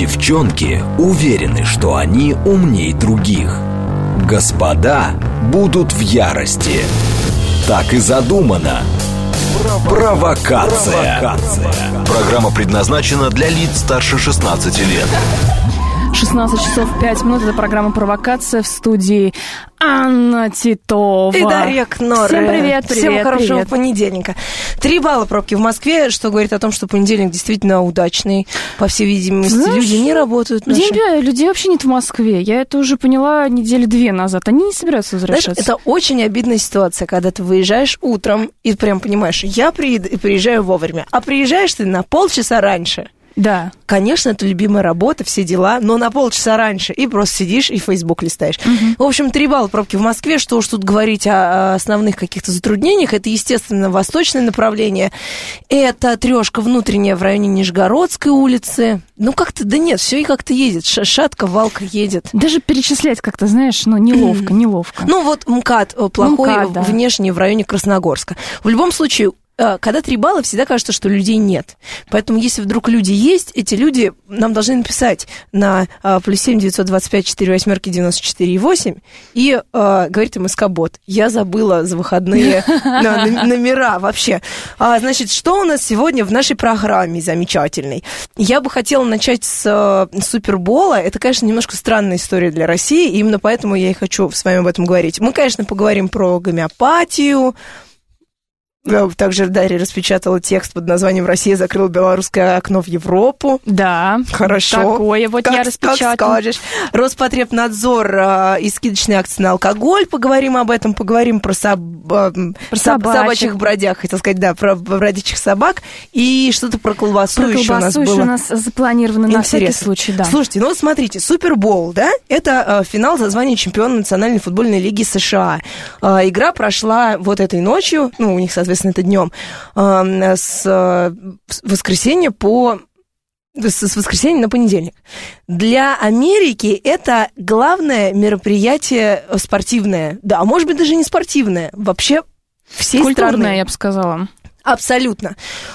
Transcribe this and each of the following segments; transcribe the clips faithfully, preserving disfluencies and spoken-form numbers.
Девчонки уверены, что они умней других. Господа будут в ярости. Так и задумано. Провокация. Провокация. Программа предназначена для лиц старше шестнадцати лет. шестнадцать часов пять минут. Это программа «Провокация», в студии Анна Титова. И Дарья Кнор. Всем привет, привет. Всем хорошего привет. понедельника. Три балла пробки в Москве, что говорит о том, что понедельник действительно удачный. По всей видимости, знаешь, люди не работают. Наши. День, людей вообще нет в Москве. Я это уже поняла недели две назад. Они не собираются возвращаться. Знаешь, это очень обидная ситуация, когда ты выезжаешь утром и прям понимаешь, я приеду, и приезжаю вовремя. А приезжаешь ты на полчаса раньше. Да. Конечно, это любимая работа, все дела, но на полчаса раньше и просто сидишь и Facebook листаешь. Угу. В общем, три балла пробки в Москве. Что уж тут говорить о основных каких-то затруднениях. Это, естественно, восточное направление. Это трешка внутренняя в районе Нижегородской улицы. Ну, как-то, да нет, все и как-то едет. Шатка, валка едет. Даже перечислять как-то, знаешь, ну, неловко, неловко. Ну, вот МКАД плохой, МКАД, да. Внешний в районе Красногорска. В любом случае, когда три балла, всегда кажется, что людей нет. Поэтому, если вдруг люди есть, эти люди нам должны написать на а, плюс семь девятьсот двадцать пять четыре восьмерки девяносто четыре восемь и а, говорит МСК-бот: я забыла за выходные номера вообще. Значит, что у нас сегодня в нашей программе замечательной? Я бы хотела начать с Супербола. Это, конечно, немножко странная история для России, и именно поэтому я и хочу с вами об этом говорить. Мы, конечно, поговорим про гомеопатию. Также Дарья распечатала текст под названием «Россия закрыла белорусское окно в Европу». Да. Хорошо. Такое вот как, я распечатала. Как скажешь. Роспотребнадзор э, и скидочные акции на алкоголь. Поговорим об этом. Поговорим про, соб... про соб... собачьих бродяг. Хотел сказать, да, про бродячих собак. И что-то про колбасу, про еще у нас было. Про колбасу еще у нас запланировано на всякий случай, да. Слушайте, ну вот смотрите, Супербол, да, это э, финал за звание чемпиона Национальной футбольной лиги США. Э, игра прошла вот этой ночью, ну, у них, соответственно, это днем, э, с воскресенья по... с воскресенья на понедельник. Для Америки это главное мероприятие спортивное. Да, а может быть, даже не спортивное. Вообще всей культурное, страны. Я бы сказала. Абсолютно.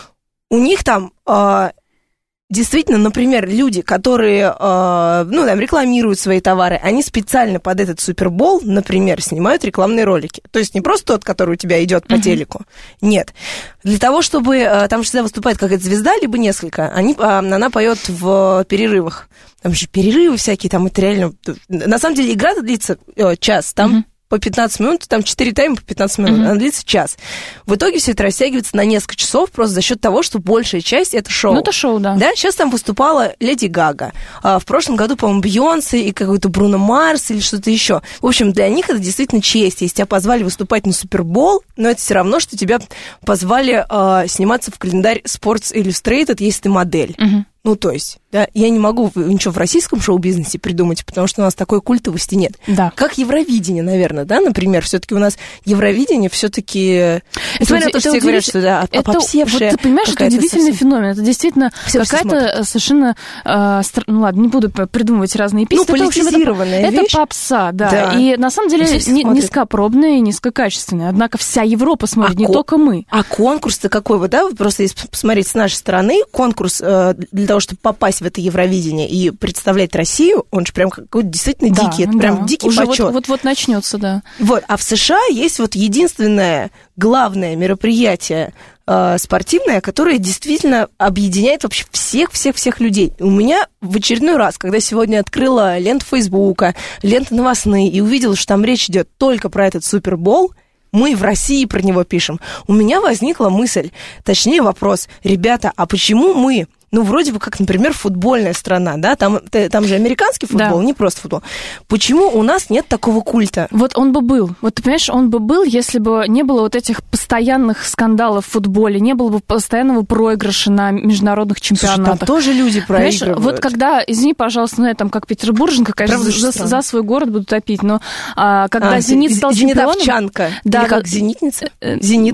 У них там... Э, Действительно, например, люди, которые, э, ну, там, рекламируют свои товары, они специально под этот Супербол, например, снимают рекламные ролики. То есть не просто тот, который у тебя идет по uh-huh. телеку. Нет. Для того, чтобы... Э, там всегда выступает какая-то звезда, либо несколько, они, э, она поет в перерывах. Там же перерывы всякие, там это реально... На самом деле игра длится э, час, там... Uh-huh. по пятнадцать минут, там четыре тайма по пятнадцать минут, mm-hmm. она длится час. В итоге все это растягивается на несколько часов просто за счет того, что большая часть это шоу. Ну, это шоу, да. Да, сейчас там выступала Леди Гага. А в прошлом году, по-моему, Бейонсе и какой-то Бруно Марс или что-то еще. В общем, для них это действительно честь. Если тебя позвали выступать на Супербол, но это все равно, что тебя позвали а, сниматься в календарь Sports Illustrated, если ты модель. Mm-hmm. Ну, то есть, да, я не могу ничего в российском шоу-бизнесе придумать, потому что у нас такой культовости нет. Да. Как Евровидение, наверное, да, например, все-таки у нас Евровидение все-таки, несмотря на то, что все говорят, что да, опопсевшая. Вот ты понимаешь, это удивительный совсем... феномен. Это действительно все какая-то совершенно, э, стр... ну ладно, не буду придумывать разные песни. Ну, политизированная это, вещь. Это попса, да. да. И на самом деле не, низкопробная и низкокачественная. Однако вся Европа смотрит, а не ко... только мы. А конкурс-то какой? Вот, да, вы просто если посмотреть с нашей стороны, конкурс э, для того, чтобы попасть в это Евровидение и представлять Россию, он же прям какой-то действительно да, дикий, это да. прям дикий Уже почет. Вот-вот начнется, да. Вот, а в США есть вот единственное главное мероприятие э, спортивное, которое действительно объединяет вообще всех-всех-всех людей. У меня в очередной раз, когда сегодня открыла ленту Фейсбука, ленты новостные, и увидела, что там речь идет только про этот Супербол, мы в России про него пишем. У меня возникла мысль, точнее вопрос: ребята, а почему мы... Ну, вроде бы как, например, футбольная страна, да, там, там же американский футбол, да. Не просто футбол. Почему у нас нет такого культа? Вот он бы был, вот ты понимаешь, он бы был, если бы не было вот этих постоянных скандалов в футболе, не было бы постоянного проигрыша на международных чемпионатах. Слушай, там тоже люди проигрывают. Вот когда, извини, пожалуйста, ну, я там как петербурженка, конечно, за, за свой город буду топить, но а, когда а, «Зенит» стал чемпионом... Зенитовчанка, да, или как зенитница, зенитка.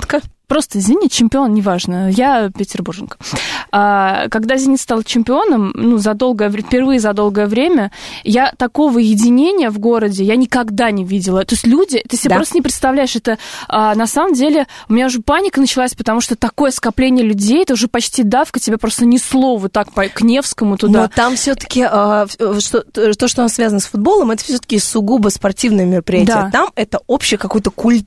просто «Зенит» чемпион, неважно, я петербурженка. А, когда «Зенит» стал чемпионом, ну, за долгое, впервые за долгое время, я такого единения в городе я никогда не видела. То есть люди, ты себе да. просто не представляешь, это а, на самом деле у меня уже паника началась, потому что такое скопление людей, это уже почти давка, тебя просто несло вот так по к Невскому туда. Но там все-таки а, что, то, что связано с футболом, это все-таки сугубо спортивное мероприятие. Да. Там это общее какое-то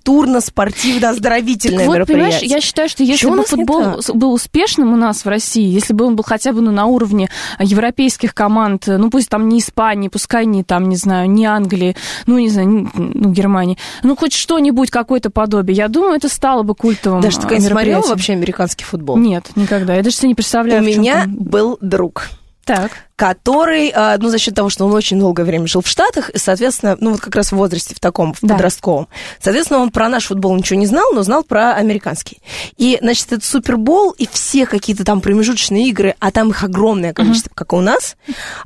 культурно-спортивно-оздоровительное вот, мероприятие. Я считаю, что если бы футбол был успешным у нас в России, если бы он был хотя бы ну, на уровне европейских команд, ну пусть там не Испании, пускай не там, не знаю, не Англии, ну не знаю, не, ну Германии, ну хоть что-нибудь, какое-то подобие, я думаю, это стало бы культовым Даже ты мероприятием. Смотрела вообще американский футбол? Нет, никогда. Я даже себе не представляю. У меня там... был друг. Так. Который, ну, за счет того, что он очень долгое время жил в Штатах, и, соответственно, ну, вот как раз в возрасте в таком, в да. подростковом. Соответственно, он про наш футбол ничего не знал, но знал про американский. И, значит, это Супербол, и все какие-то там промежуточные игры, а там их огромное количество, uh-huh. как и у нас,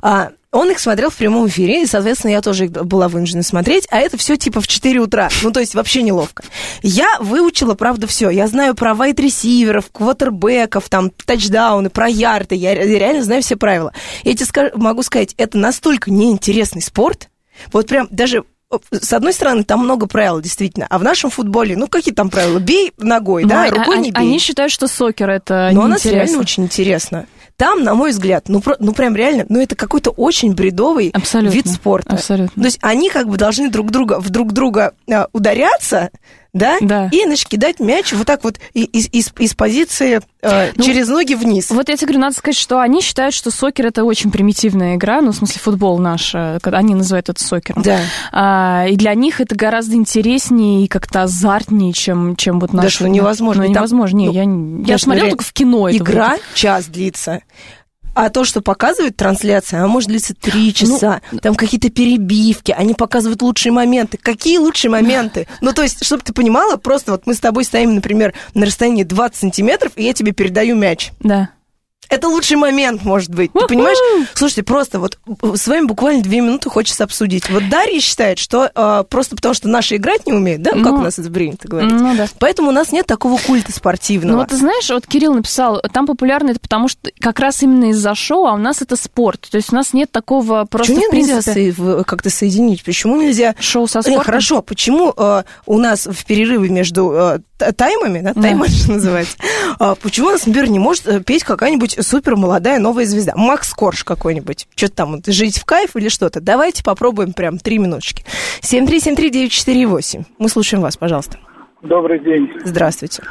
он их смотрел в прямом эфире, и, соответственно, я тоже их была вынуждена смотреть, а это все типа в четыре утра, ну, то есть вообще неловко. Я выучила, правда, все. Я знаю про вайд-ресиверов, квотербеков, там, тачдауны, про ярды, я реально знаю все правила. Я тебе скажу, могу сказать, это настолько неинтересный спорт, вот прям даже... С одной стороны, там много правил, действительно. А в нашем футболе, ну, какие там правила? Бей ногой, ну, да, а, рукой а, не бей. Они считают, что сокер это Но у нас реально очень интересно. Там, на мой взгляд, ну, про, ну прям реально, ну, это какой-то очень бредовый абсолютно, вид спорта. Абсолютно. То есть они как бы должны друг друга, в друг друга а, ударяться, да? да, и, значит, кидать мяч вот так вот из, из, из позиции э, ну, через ноги вниз. Вот я тебе говорю, надо сказать, что они считают, что сокер это очень примитивная игра, ну, в смысле, футбол наш, они называют это сокером. Да. А, и для них это гораздо интереснее и как-то азартнее, чем, чем вот наш. Да, ну, невозможно. Ну, невозможно, не, ну, я, я смотрела только в кино. Игра это час длится. А то, что показывает трансляция, она может длиться три часа. Ну, там какие-то перебивки, они показывают лучшие моменты. Какие лучшие моменты? Ну, то есть, чтобы ты понимала, просто вот мы с тобой стоим, например, на расстоянии двадцать сантиметров, и я тебе передаю мяч. Да. Это лучший момент, может быть. Ты понимаешь? Слушайте, просто вот с вами буквально две минуты хочется обсудить. Вот Дарья считает, что э, просто потому, что наши играть не умеют, да? Ну, как у нас это принято говорить. Ну, да. Поэтому у нас нет такого культа спортивного. Ну, вот ты знаешь, вот Кирилл написал, там популярно это потому, что как раз именно из-за шоу, а у нас это спорт. То есть у нас нет такого просто, почему в принципе... нельзя как-то соединить? Почему нельзя... Шоу со спортом? Нет, хорошо, почему э, у нас в перерыве между э, таймами, да, да. тайм это называется, э, почему у нас, например, не может петь какая-нибудь супер молодая новая звезда. Макс Корж какой-нибудь. Что-то там, вот, жить в кайф или что-то. Давайте попробуем прям три минуточки. семь три семь три девять четыре восемь. Мы слушаем вас, пожалуйста. Добрый день. Здравствуйте.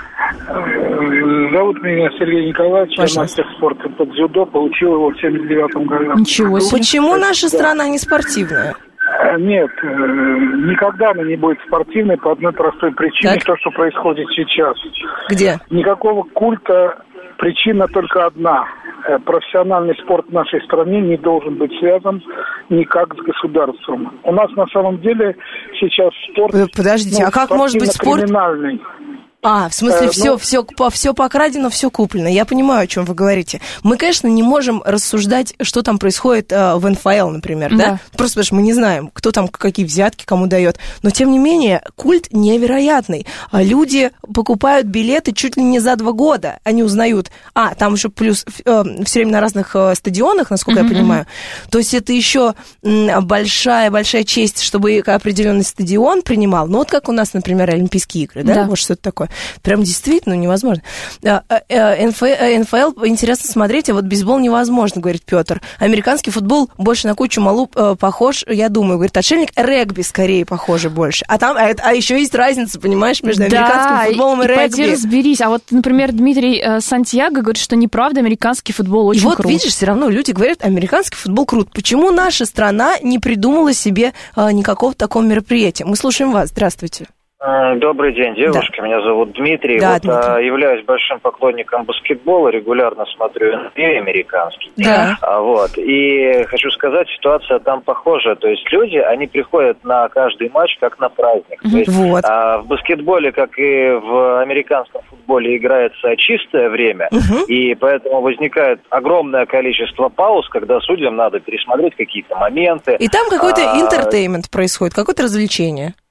Зовут меня Сергей Николаевич. Пожалуйста. Я мастер спорта по дзюдо. Получил его в семьдесят девятом году. Ничего себе. Почему наша страна не спортивная? Нет, никогда она не будет спортивной по одной простой причине. Так? То, что происходит сейчас. Где? Никакого культа. Причина только одна. Профессиональный спорт в нашей стране не должен быть связан никак с государством. У нас на самом деле сейчас спорт... Подождите, ну, а как может быть спорт... криминальный. А, в смысле, э, все, ну... все, все покрадено, все куплено. Я понимаю, о чем вы говорите. Мы, конечно, не можем рассуждать, что там происходит э, в эн эф эл, например, да? да? Просто потому что мы не знаем, кто там какие взятки кому дает. Но, тем не менее, культ невероятный. Люди покупают билеты чуть ли не за два года. Они узнают. А, там еще плюс э, все время на разных э, стадионах, насколько mm-hmm. я понимаю. То есть это еще большая-большая честь, чтобы определенный стадион принимал. Ну, вот как у нас, например, Олимпийские игры, да? да. Вот что-то такое. Прям действительно невозможно. эн эф эл интересно смотреть, а вот бейсбол невозможно, говорит Петр. Американский футбол больше на кучу малу похож, я думаю, говорит отшельник. Регби скорее похоже больше. А там, а, а еще есть разница, понимаешь, между американским да, футболом и, и регби. Да, пойди разберись. А вот, например, Дмитрий Сантьяго говорит, что неправда, американский футбол очень и вот, крут. Видишь, все равно люди говорят, американский футбол крут. Почему наша страна не придумала себе а, никакого такого мероприятия? Мы слушаем вас. Здравствуйте. Добрый день, девушка. Да. Меня зовут Дмитрий. Да, вот, Дмитрий. А, являюсь большим поклонником баскетбола, регулярно смотрю эн би эй американский. Да. А, вот. И хочу сказать, ситуация там похожа. То есть люди, они приходят на каждый матч как на праздник. То есть, вот. а, в баскетболе, как и в американском футболе, играется чистое время, угу. и поэтому возникает огромное количество пауз, когда судьям надо пересмотреть какие-то моменты. И там какой-то интертеймент а... происходит, какое-то развлечение.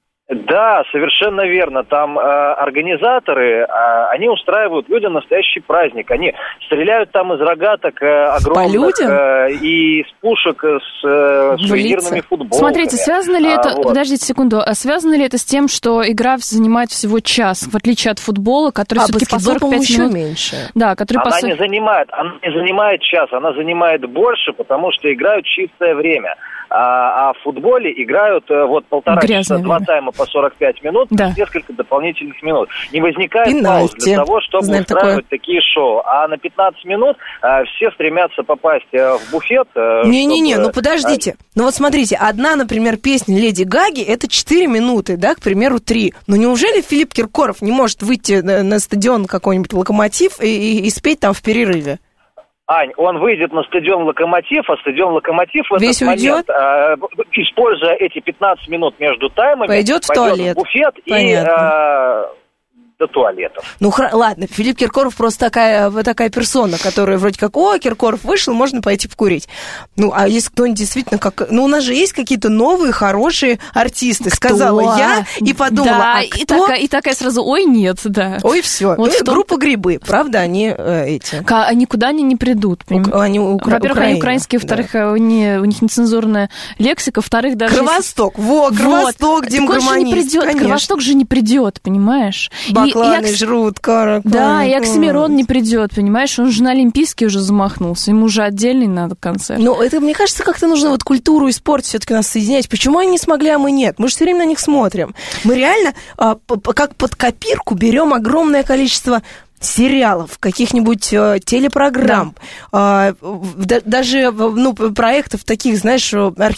Да, совершенно верно. Там э, организаторы, э, они устраивают людям настоящий праздник. Они стреляют там из рогаток э, огромных э, и из пушек с э, сувенирными футболками. Смотрите, связано ли это... А, вот. Подождите секунду. А связано ли это с тем, что игра занимает всего час, в отличие от футбола, который а, все-таки по сорок пять минут... меньше. Да, который она по... не занимает, она не занимает час, она занимает больше, потому что играют чистое время. А, а в футболе играют вот полтора часа, два тайма по сорок пять минут, да. несколько дополнительных минут. Не возникает пауз для того, чтобы Знаем устраивать такое. Такие шоу. А на пятнадцать минут а, все стремятся попасть а, в буфет. Не-не-не, чтобы... ну подождите. Ну вот смотрите, одна, например, песня Леди Гаги, это четыре минуты, да, к примеру, три. Но неужели Филипп Киркоров не может выйти на, на стадион какой-нибудь «Локомотив» и, и, и спеть там в перерыве? Ань, он выйдет на стадион «Локомотив», а стадион «Локомотив» в Весь этот уйдет? момент, э, используя эти пятнадцать минут между таймами, пойдет в туалет, в буфет Понятно. и э, до туалета. Ну, хра- ладно, Филипп Киркоров просто такая, такая персона, которая вроде как, о, Киркоров вышел, можно пойти покурить. Ну, а если кто-нибудь действительно как... Ну, у нас же есть какие-то новые, хорошие артисты, кто? Сказала я и подумала, да, а и кто? Такая, и такая сразу, ой, нет, да. Ой, все. Вот ну, том... Группа «Грибы», правда, они э, эти... К- никуда они не придут. У- они укра... Во-первых, Украина, они украинские, во-вторых, да. у, них, у них нецензурная лексика, во-вторых, даже... Кровосток, если... во, Кровосток, вот. Дим Гармонист, не придет, конечно. Кровосток же не придет, понимаешь? Бакланы и, и жрут. Каракон. Да, и Оксимирон не придет, понимаешь? Он же на Олимпийский уже замахнулся. Ему же отдельный надо концерт. Ну, это, мне кажется, как-то нужно вот культуру и спорт все-таки нас соединять. Почему они не смогли, а мы нет? Мы же все время на них смотрим. Мы реально а, как под копирку берем огромное количество сериалов, каких-нибудь э, телепрограмм, да. э, да, даже ну, проектов таких, знаешь,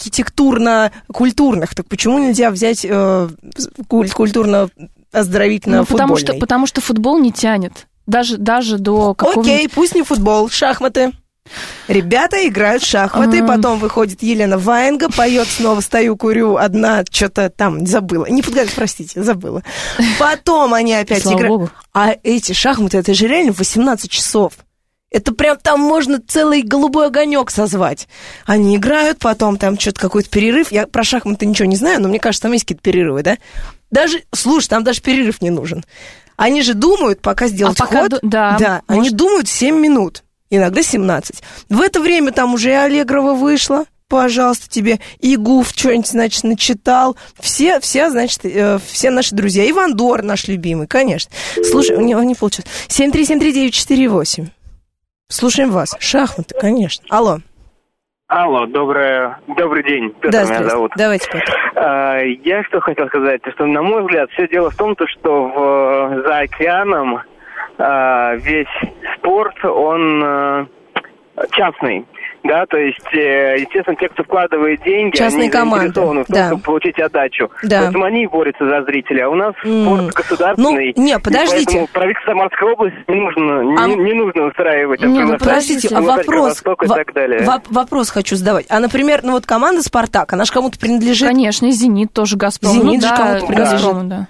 архитектурно-культурных. Так почему нельзя взять э, культурно оздоровительно ну, потому футбольный? Что, потому что футбол не тянет. Даже, даже до какого-нибудь... Окей, пусть не футбол, шахматы. Ребята играют в шахматы, а-а-а. Потом выходит Елена Ваенга, поет снова «Стою, курю», одна что-то там забыла. Не подгадать, простите, забыла. Потом они опять играют. А эти шахматы, это же реально восемнадцать часов. Это прям там можно целый голубой огонек созвать. Они играют, потом там что-то какой-то перерыв. Я про шахматы ничего не знаю, но мне кажется, там есть какие-то перерывы, да? Даже, слушай, там даже перерыв не нужен. Они же думают, пока сделать а пока ход. Ду- да, да может... они думают семь минут, иногда семнадцать. В это время там уже и Аллегрова вышла. Пожалуйста, тебе и Гуф что-нибудь, значит, начитал. Все, все, значит, э, все наши друзья. Иван Дор наш любимый, конечно. Слушай, у него не получилось. семь три семь три девять четыре восемь. Слушаем вас. Шахматы, конечно. Алло. Алло, доброе, добрый день. Петр да, меня зовут. Давайте, Петр. А, я что хотел сказать, что, на мой взгляд, все дело в том, что в, за океаном а, весь спорт, он а, частный. Да, то есть, естественно, те, кто вкладывает деньги, частные они команды. заинтересованы в том, да. чтобы получить отдачу. Да. Поэтому они борются за зрителей, а у нас mm. спорт государственный. Ну, не, подождите. Поэтому правительство Самарской области не нужно, а... не, не нужно устраивать. Не, ну, подождите, а вопрос, и так далее. В- вопрос хочу задавать. А, например, ну вот команда «Спартак», она же кому-то принадлежит? Конечно, и «Зенит» тоже «Газпром». «Зенит» ну, же да, кому-то принадлежит. да.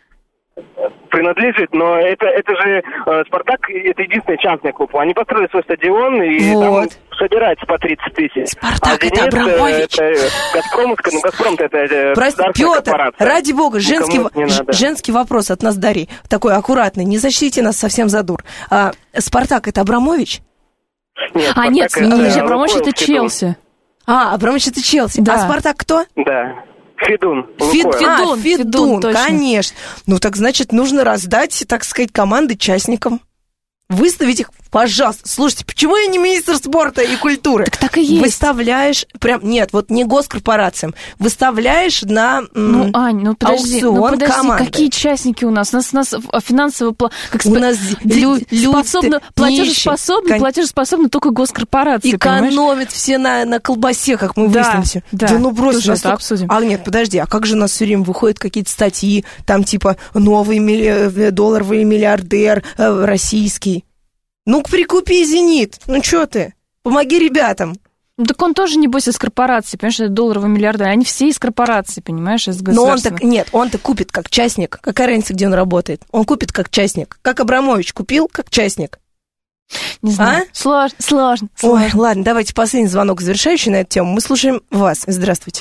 принадлежит, но это, это же э, «Спартак» — это единственный частный клуб. Они построили свой стадион и вот. там собирается по тридцать тысяч. «Спартак» а — это Абрамович. Это «Газпром», ну «Газпром» — это, это Прости, Петр, ради бога, женский, в... женский вопрос от нас, Дарьи, такой аккуратный, не защитите нас совсем за дур. А, «Спартак» — это Абрамович? Нет, а, нет, это, нет, э, Абрамович — это Челси. А, Абрамович — это Челси. Да. А «Спартак» кто? Да. Федун. Фед, Федун, а, Федун, Федун, конечно. Ну, так значит, нужно раздать, так сказать, команды частникам. Выставить их, пожалуйста. Слушайте, почему я не министр спорта и культуры? Так так и есть. Выставляешь, прям, нет, вот не госкорпорациям, выставляешь на м, ну, Ань, ну подожди, аукцион ну, подожди команды. Какие частники у нас? У нас, у нас финансово, как у нас лю, люди способны, платежеспособны, кон... платежеспособны только госкорпорации, экономят понимаешь? все на, на колбасе, как мы да, выяснили. Да, да ну брось, тоже это обсудим. А нет, подожди, а как же у нас все время выходят какие-то статьи, там типа новый милли... долларовый миллиардер э, российский. Ну, прикупи «Зенит». Ну, что ты? Помоги ребятам. Ну, так он тоже, небось, из корпорации, понимаешь, это долларовый миллиардер. Они все из корпорации, понимаешь, из государства. Но он так, нет, он-то купит как частник. Какая разница, где он работает? Он купит как частник. Как Абрамович купил как частник. Не знаю. А? Сложно, сложно, сложно. Ой, ладно, давайте последний звонок завершающий на эту тему. Мы слушаем вас. Здравствуйте.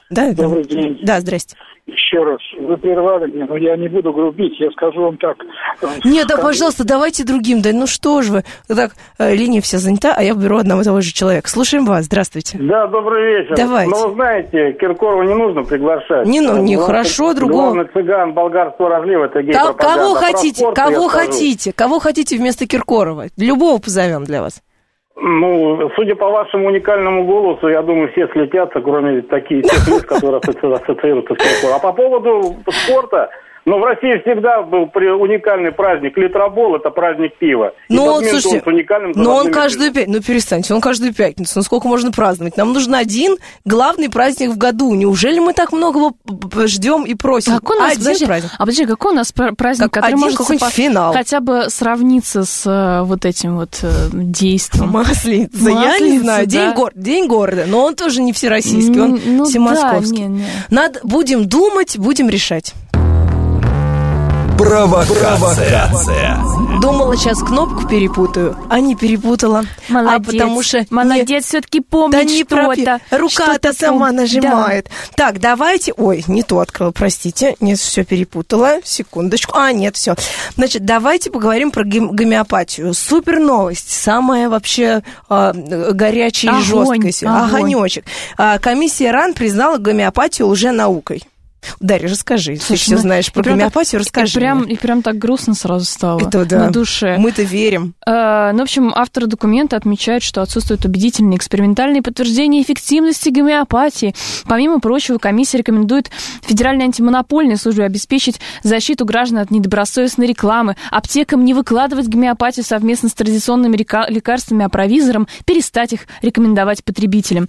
Да, Добрый да. день. Да, здрасте. Еще раз, вы прервали меня, но я не буду грубить, я скажу вам так. Нет, да, пожалуйста, давайте другим. Да ну что ж вы. Так, линия вся занята, а я беру одного и того же человека. Слушаем вас, здравствуйте. Да, добрый вечер. Давайте. Но вы знаете, Киркорова не нужно приглашать. Не, ну, не хорошо, другого. Главный цыган болгарского разлива, это гей-пропаганда. Кого хотите, спорт, кого хотите, кого хотите вместо Киркорова? Любого позовем для вас. Ну, судя по вашему уникальному голосу, я думаю, все слетятся, кроме таких тех лиц, которые ассоциируются с Киркоровым. А по поводу спорта, ну, в России всегда был уникальный праздник. Литробол – это праздник пива. Ну, вот, слушайте, но он каждую пятницу, ну, перестаньте, он каждую пятницу, ну, сколько можно праздновать? Нам нужен один главный праздник в году. Неужели мы так многого ждем и просим? Какой у нас, один подожди, праздник. А подожди, какой у нас праздник, как который один может какой-нибудь сопо- финал. хотя бы сравниться с э, вот этим вот э, действием? Масленица, я Масленица, не знаю, да. день, гор- день города, но он тоже не всероссийский, он Ну, всемосковский. да, не, не. Надо, будем думать, будем решать. Провокация. Думала, сейчас кнопку перепутаю, а не перепутала. Молодец, а потому что молодец, все-таки помнит да не что-то. пропи... Рука-то что-то сама пом... нажимает. Да. Так, давайте... Ой, не то открыла, простите. Нет, все перепутала. Секундочку. А, нет, все. Значит, давайте поговорим про гом- гомеопатию. Супер новость. Самая вообще э, горячая и жесткая. Огонечек. А, комиссия РАН признала гомеопатию лженаукой. Дарья, расскажи. Слушай, ты все ну, знаешь про гомеопатию, так, расскажи. И прям, и прям так грустно сразу стало. Это да. На душе. Мы-то верим. Э, ну, в общем, авторы документа отмечают, что отсутствуют убедительные экспериментальные подтверждения эффективности гомеопатии. Помимо прочего, комиссия рекомендует Федеральной антимонопольной службе обеспечить защиту граждан от недобросовестной рекламы, аптекам не выкладывать гомеопатию совместно с традиционными лекарствами, а провизорам перестать их рекомендовать потребителям.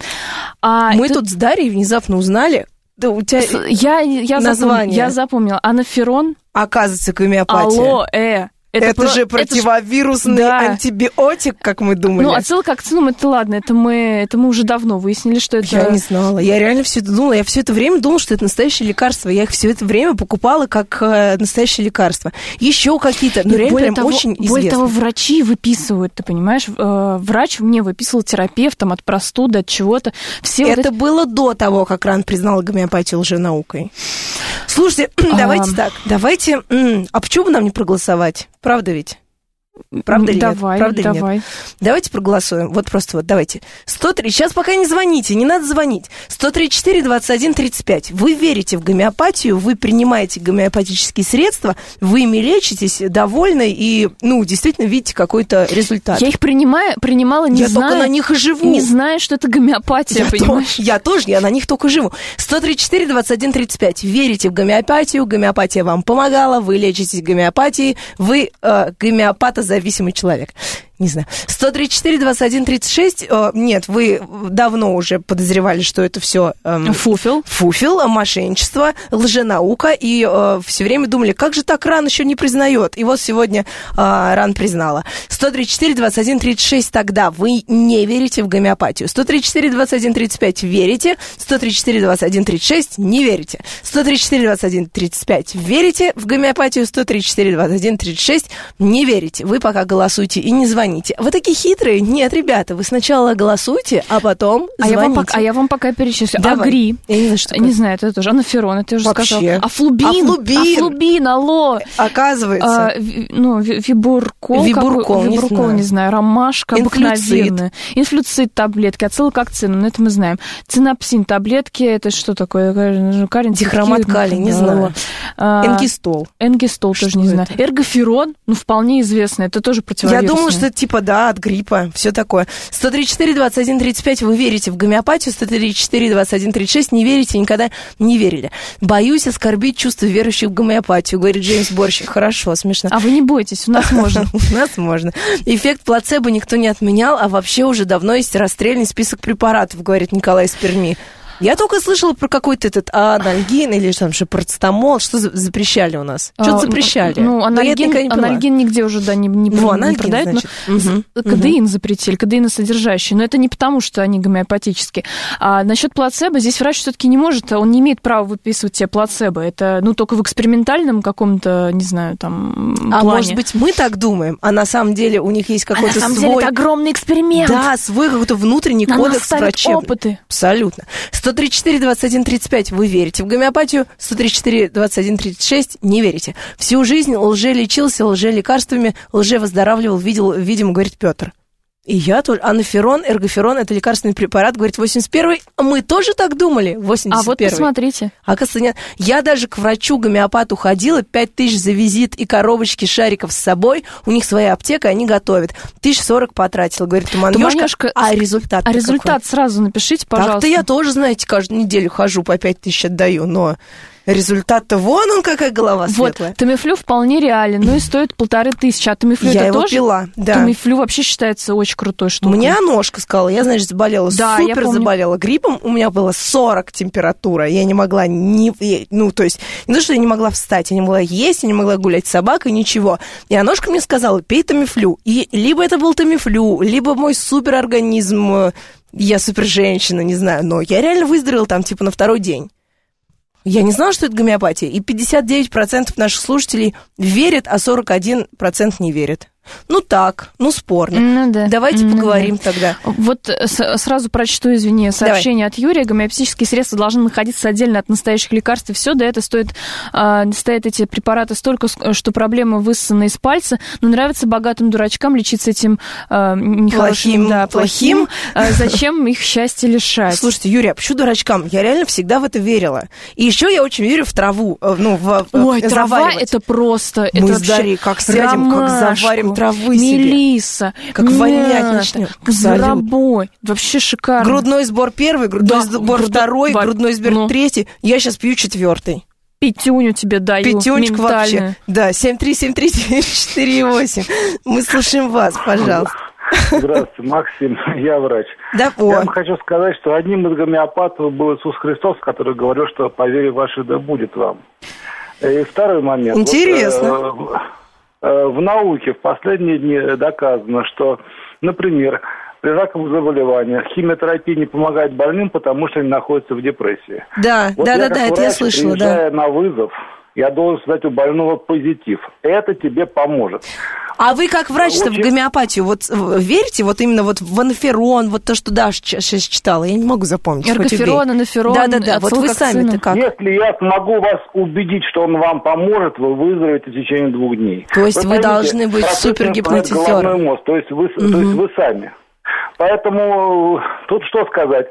А Мы это... тут с Дарьей внезапно узнали, да, у тебя я, я, название. Запом... я запомнила. Анаферон. Оказывается, гомеопатия. Алоэ. Это, это про... же противовирусный это... Да. антибиотик, как мы думали. Ну, отсылка к ценам, это ладно, это мы, это мы уже давно выяснили, что это... Я не знала, я реально все это думала, я все это время думала, что это настоящее лекарство, я их все это время покупала как э, настоящее лекарство. Еще какие-то, ну, реально прям того, очень известные. Более того, врачи выписывают, ты понимаешь, э, врач мне выписывал терапевт, там, от простуды, от чего-то. Все это вот эти... было до того, как РАН признала гомеопатию лженаукой. Слушайте, а... давайте так, давайте, а почему бы нам не проголосовать? Правда ведь? Правда или давай, нет? Правда давай. Нет? Давайте проголосуем. Вот просто вот давайте. сто три... Сейчас пока не звоните, не надо звонить. сто тридцать четыре двадцать один тридцать пять. Вы верите в гомеопатию, вы принимаете гомеопатические средства, вы ими лечитесь, довольны и, ну, действительно видите какой-то результат. Я их принимаю, принимала, не я зная... Я только на них и живу. Не зная, что это гомеопатия, я понимаешь? То, я тоже, я на них только живу. сто тридцать четыре двадцать один тридцать пять. Верите в гомеопатию, гомеопатия вам помогала, вы лечитесь гомеопатией, вы э, гомеопатозависимый человек. Не знаю. сто тридцать четыре двадцать один тридцать шесть. Нет, вы давно уже подозревали, что это все эм, фуфел. Фуфел, мошенничество, лженаука. И э, все время думали, как же так РАН еще не признает. И вот сегодня э, РАН признала. сто тридцать четыре двадцать один тридцать шесть. Тогда вы не верите в гомеопатию. сто тридцать четыре двадцать один тридцать пять верите. сто тридцать четыре двадцать один тридцать шесть не верите. сто тридцать четыре двадцать один тридцать пять верите в гомеопатию. сто тридцать четыре двадцать один тридцать шесть не верите. Вы пока голосуйте и не звоните. Вы такие хитрые? Нет, ребята, вы сначала голосуйте, а потом а звоните. Я вам пока, а я вам пока перечислю. Давай. Агри. Я не знаю, что такое. Не знаю, это тоже. Анаферон, это я уже Вообще. сказала. Афлубин. Афлубин. Афлубин, алло. Оказывается. А, ви, ну, вибуркол. Вибуркол, не вибуркол, знаю. не знаю. Ромашка обыкновенная. Инфлюцид таблетки. Отсылка к ценам, ну, это мы знаем. Цинапсин таблетки, это что такое? Карин, дихромат калий, не знаю. А, Энгистол. Энгистол, тоже не знаю. Эргоферон, ну, вполне известно. Это тоже противовирусное. Я думала, что это типа, да, от гриппа, все такое. сто тридцать четыре двадцать один тридцать пять вы верите в гомеопатию, сто тридцать четыре двадцать один тридцать шесть не верите, никогда не верили. Боюсь оскорбить чувства верующих в гомеопатию, говорит Джеймс Борщик. Хорошо, смешно. А вы не бойтесь, у нас можно. У нас можно. Эффект плацебо никто не отменял, а вообще уже давно есть расстрельный список препаратов, говорит Николай из Перми. Я только слышала про какой-то этот анальгин или там что, парацетамол, что запрещали у нас? Что-то а, запрещали. Ну, анальгин, не анальгин нигде уже, да, не, не, ну, не продают, значит. но угу. кадеин запретили, кадеиносодержащий, но это не потому, что они гомеопатические. А насчет плацебо, здесь врач все-таки не может, он не имеет права выписывать тебе плацебо, это, ну, только в экспериментальном каком-то, не знаю, там, а плане. Может быть, мы так думаем, а на самом деле у них есть какой-то свой... А на самом деле это огромный эксперимент. Да, свой какой-то внутренний на кодекс врачебный. Опыты. Абсолютно. сто сто тридцать четыре двадцать один тридцать пять вы верите в гомеопатию, сто тридцать четыре двадцать один тридцать шесть не верите. Всю жизнь лже-лечился, лже-лекарствами, лже-выздоравливал, видел, видимо, говорит Петр. И я тоже. Анаферон, эргоферон, это лекарственный препарат, говорит, восемьдесят первый. Мы тоже так думали, восемьдесят первый. А вот посмотрите. Оказывается, нет. Я даже к врачу-гомеопату ходила, пять тысяч за визит и коробочки шариков с собой. У них своя аптека, они готовят. Тысяч сорок потратила, говорит, Туманёшка. А результат А результат какой? Сразу напишите, пожалуйста. Так-то я тоже, знаете, каждую неделю хожу, по пять тысяч отдаю, но... Результат-то вон он, какая голова светлая. Вот, Тамифлю вполне реален, ну и стоит полторы тысячи. А Тамифлю я это его тоже? пила, да. Тамифлю вообще считается очень крутой штукой. У меня ножка сказала, я, значит, заболела, да, супер заболела гриппом, у меня было сорок температура, я не могла, ни, ну, то есть, не то, что я не могла встать, я не могла есть, я не могла гулять с собакой, ничего. И Аношка мне сказала, пей Тамифлю. И либо это был Тамифлю, либо мой суперорганизм, я супер-женщина, не знаю, но я реально выздоровела там, типа, на второй день. Я не знала, что это гомеопатия, и пятьдесят девять процентов наших слушателей верят, а сорок один процент не верят. Ну так, ну спорно. Ну, да. Давайте ну, поговорим да. тогда. Вот с- сразу прочту, извини, сообщение Давай. От Юрия. Гомеопатические средства должны находиться отдельно от настоящих лекарств. И все, да, это стоит, э, стоят эти препараты столько, что проблемы высосаны из пальца. Но нравится богатым дурачкам лечиться этим э, нехорошим, плохим, да, плохим. плохим. Э, зачем их счастья лишать? Слушайте, Юрий, а почему дурачкам? Я реально всегда в это верила. И еще я очень верю в траву. Ну, в, Ой, трава это просто... Мы это с Дарьей как сядем, ромашку, как заварим травы мелисса, себе. Как вонять начнем. Зверобой. Вообще шикарно. Грудной сбор первый, грудной да, сбор груд... второй, Во... грудной сбор ну. третий. Я сейчас пью четвертый. Пятюню тебе даю. Пятюнечку вообще. Да, семь три семь три четыре восемь. Мы слушаем вас, пожалуйста. Здравствуйте, Максим, я врач. Да, я вам хочу сказать, что одним из гомеопатов был Иисус Христос, который говорил, что по вере вашей да будет вам. И второй момент. Интересно. Вот, э, в науке в последние дни доказано, что, например, при раковых заболеваниях химиотерапия не помогает больным, потому что они находятся в депрессии. Да, вот да, я, да, да, это я слышала, приезжая да. на вызов, я должен сказать у больного позитив. Это тебе поможет. А вы как врач-то Очень... в гомеопатию вот верите вот именно вот в анаферон, вот то, что Даша сейчас читала? Я не могу запомнить. Эргоферон, анаферон. Да, да, да. Вот вы сами-то как? Если я смогу вас убедить, что он вам поможет, вы выздоровеете в течение двух дней. То есть вы, вы поймите, должны быть супергипнотизером. Мозг, то есть вы, угу. то есть вы сами. Поэтому тут что сказать?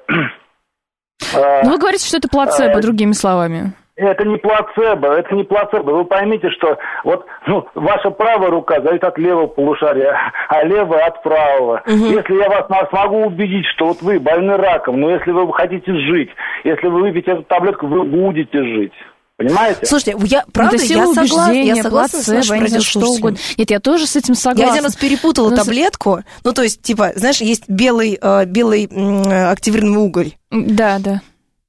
Ну, вы говорите, что это плацебо, а, другими словами. Это не плацебо, это не плацебо. Вы поймите, что вот ну, ваша правая рука зависит от левого полушария, а левая от правого. Угу. Если я вас смогу убедить, что вот вы больны раком, но если вы хотите жить, если вы выпьете эту таблетку, вы будете жить. Понимаете? Слушайте, я правда, это я согласна, я согласна плацебо, с нашим я что угодно. Нет, я тоже с этим согласна. Я один раз перепутала но... таблетку, ну, то есть, типа, знаешь, есть белый, э, белый э, активированный уголь. Да, да.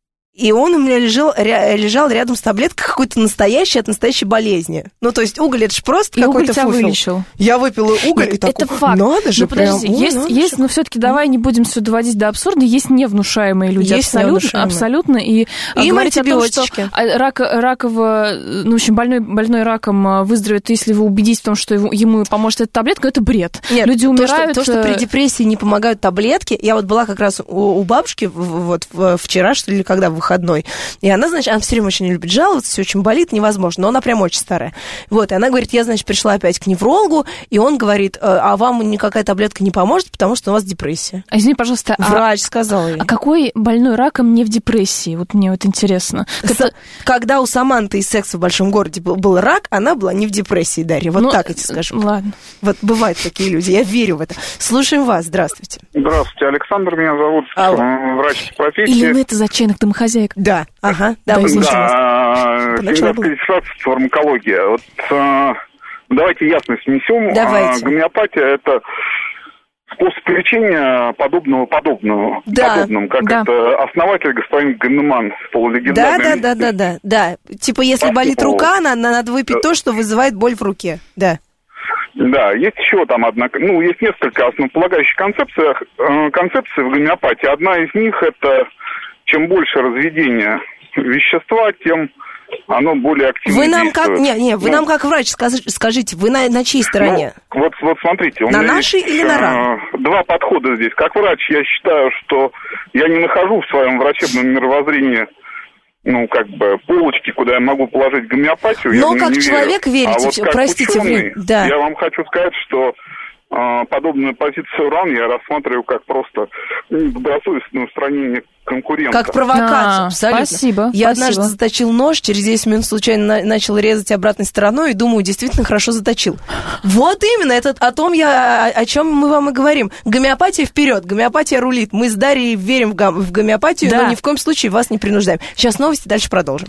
И он у меня лежал, ря, лежал рядом с таблеткой какой-то настоящей от настоящей болезни. Ну, то есть уголь, это же просто и какой-то фуфел. Вылечил. Я выпила уголь Нет, и так, это факт. Надо же, ну, подожди, прям, есть, надо есть, но все-таки давай не будем все доводить до абсурда. Есть невнушаемые люди, есть абсолютно, невнушаемые. абсолютно. И, и говорить о том, что рак, раково, ну, в общем, больной, больной раком выздоровеет, если вы убедитесь в том, что ему поможет эта таблетка, это бред. Нет, люди умирают. То, что, то, что при депрессии не помогают таблетки. Я вот была как раз у, у бабушки вот вчера, что ли, или когда, в выходной. И она, значит, она все время очень не любит жаловаться, все очень болит, невозможно, но она прям очень старая. Вот, и она говорит, я, значит, пришла опять к неврологу, и он говорит, а вам никакая таблетка не поможет, потому что у вас депрессия. А извини, пожалуйста, врач а, сказал ей. А какой больной раком не в депрессии? Вот мне вот интересно. Это... Когда у Саманты из «Секса в большом городе» был, был рак, она была не в депрессии, Дарья, вот ну, так я тебе скажу. Ладно. Вот бывают такие люди, я верю в это. Слушаем вас, здравствуйте. Здравствуйте, Александр меня зовут, Алло. врач по профессии. Или мы это зачайных домохозяек? Да, ага, да, мы слушаем. Да, кандидатская диссертация фармакология. Вот э, давайте ясность внесем. Давайте. Гомеопатия – это способ лечения подобного подобного, да, подобным, как да. это основатель господин Ганеман, полулегендарный. Да, да, да, да, да, да. Типа, если Пастухов. болит рука, надо, надо выпить да. то, что вызывает боль в руке. Да. Да, есть еще там одна, ну, есть несколько основополагающих концепций, концепций в гомеопатии. Одна из них – это чем больше разведения вещества, тем оно более активно Вы нам действует. как, не, не, вы ну, нам как врач скажите, скажите вы на, на чьей стороне? Ну, вот, вот смотрите. У на меня нашей есть, или на РАН? Два подхода здесь. Как врач я считаю, что я не нахожу в своем врачебном мировоззрении ну, как бы, полочки, куда я могу положить гомеопатию. Но я как не человек верю. верите, а вот все, как простите, ученый, вы... да. я вам хочу сказать, что э, подобную позицию РАН я рассматриваю как просто добросовестное устранение конкурента. Как провокацию, а, абсолютно. Спасибо. Я спасибо. однажды заточил нож, через десять минут случайно на- начал резать обратной стороной и думаю, действительно хорошо заточил. Вот именно, это о том я, о, о чем мы вам и говорим. Гомеопатия вперед, гомеопатия рулит. Мы с Дарьей верим в, гом- в гомеопатию, да. но ни в коем случае вас не принуждаем. Сейчас новости, дальше продолжим.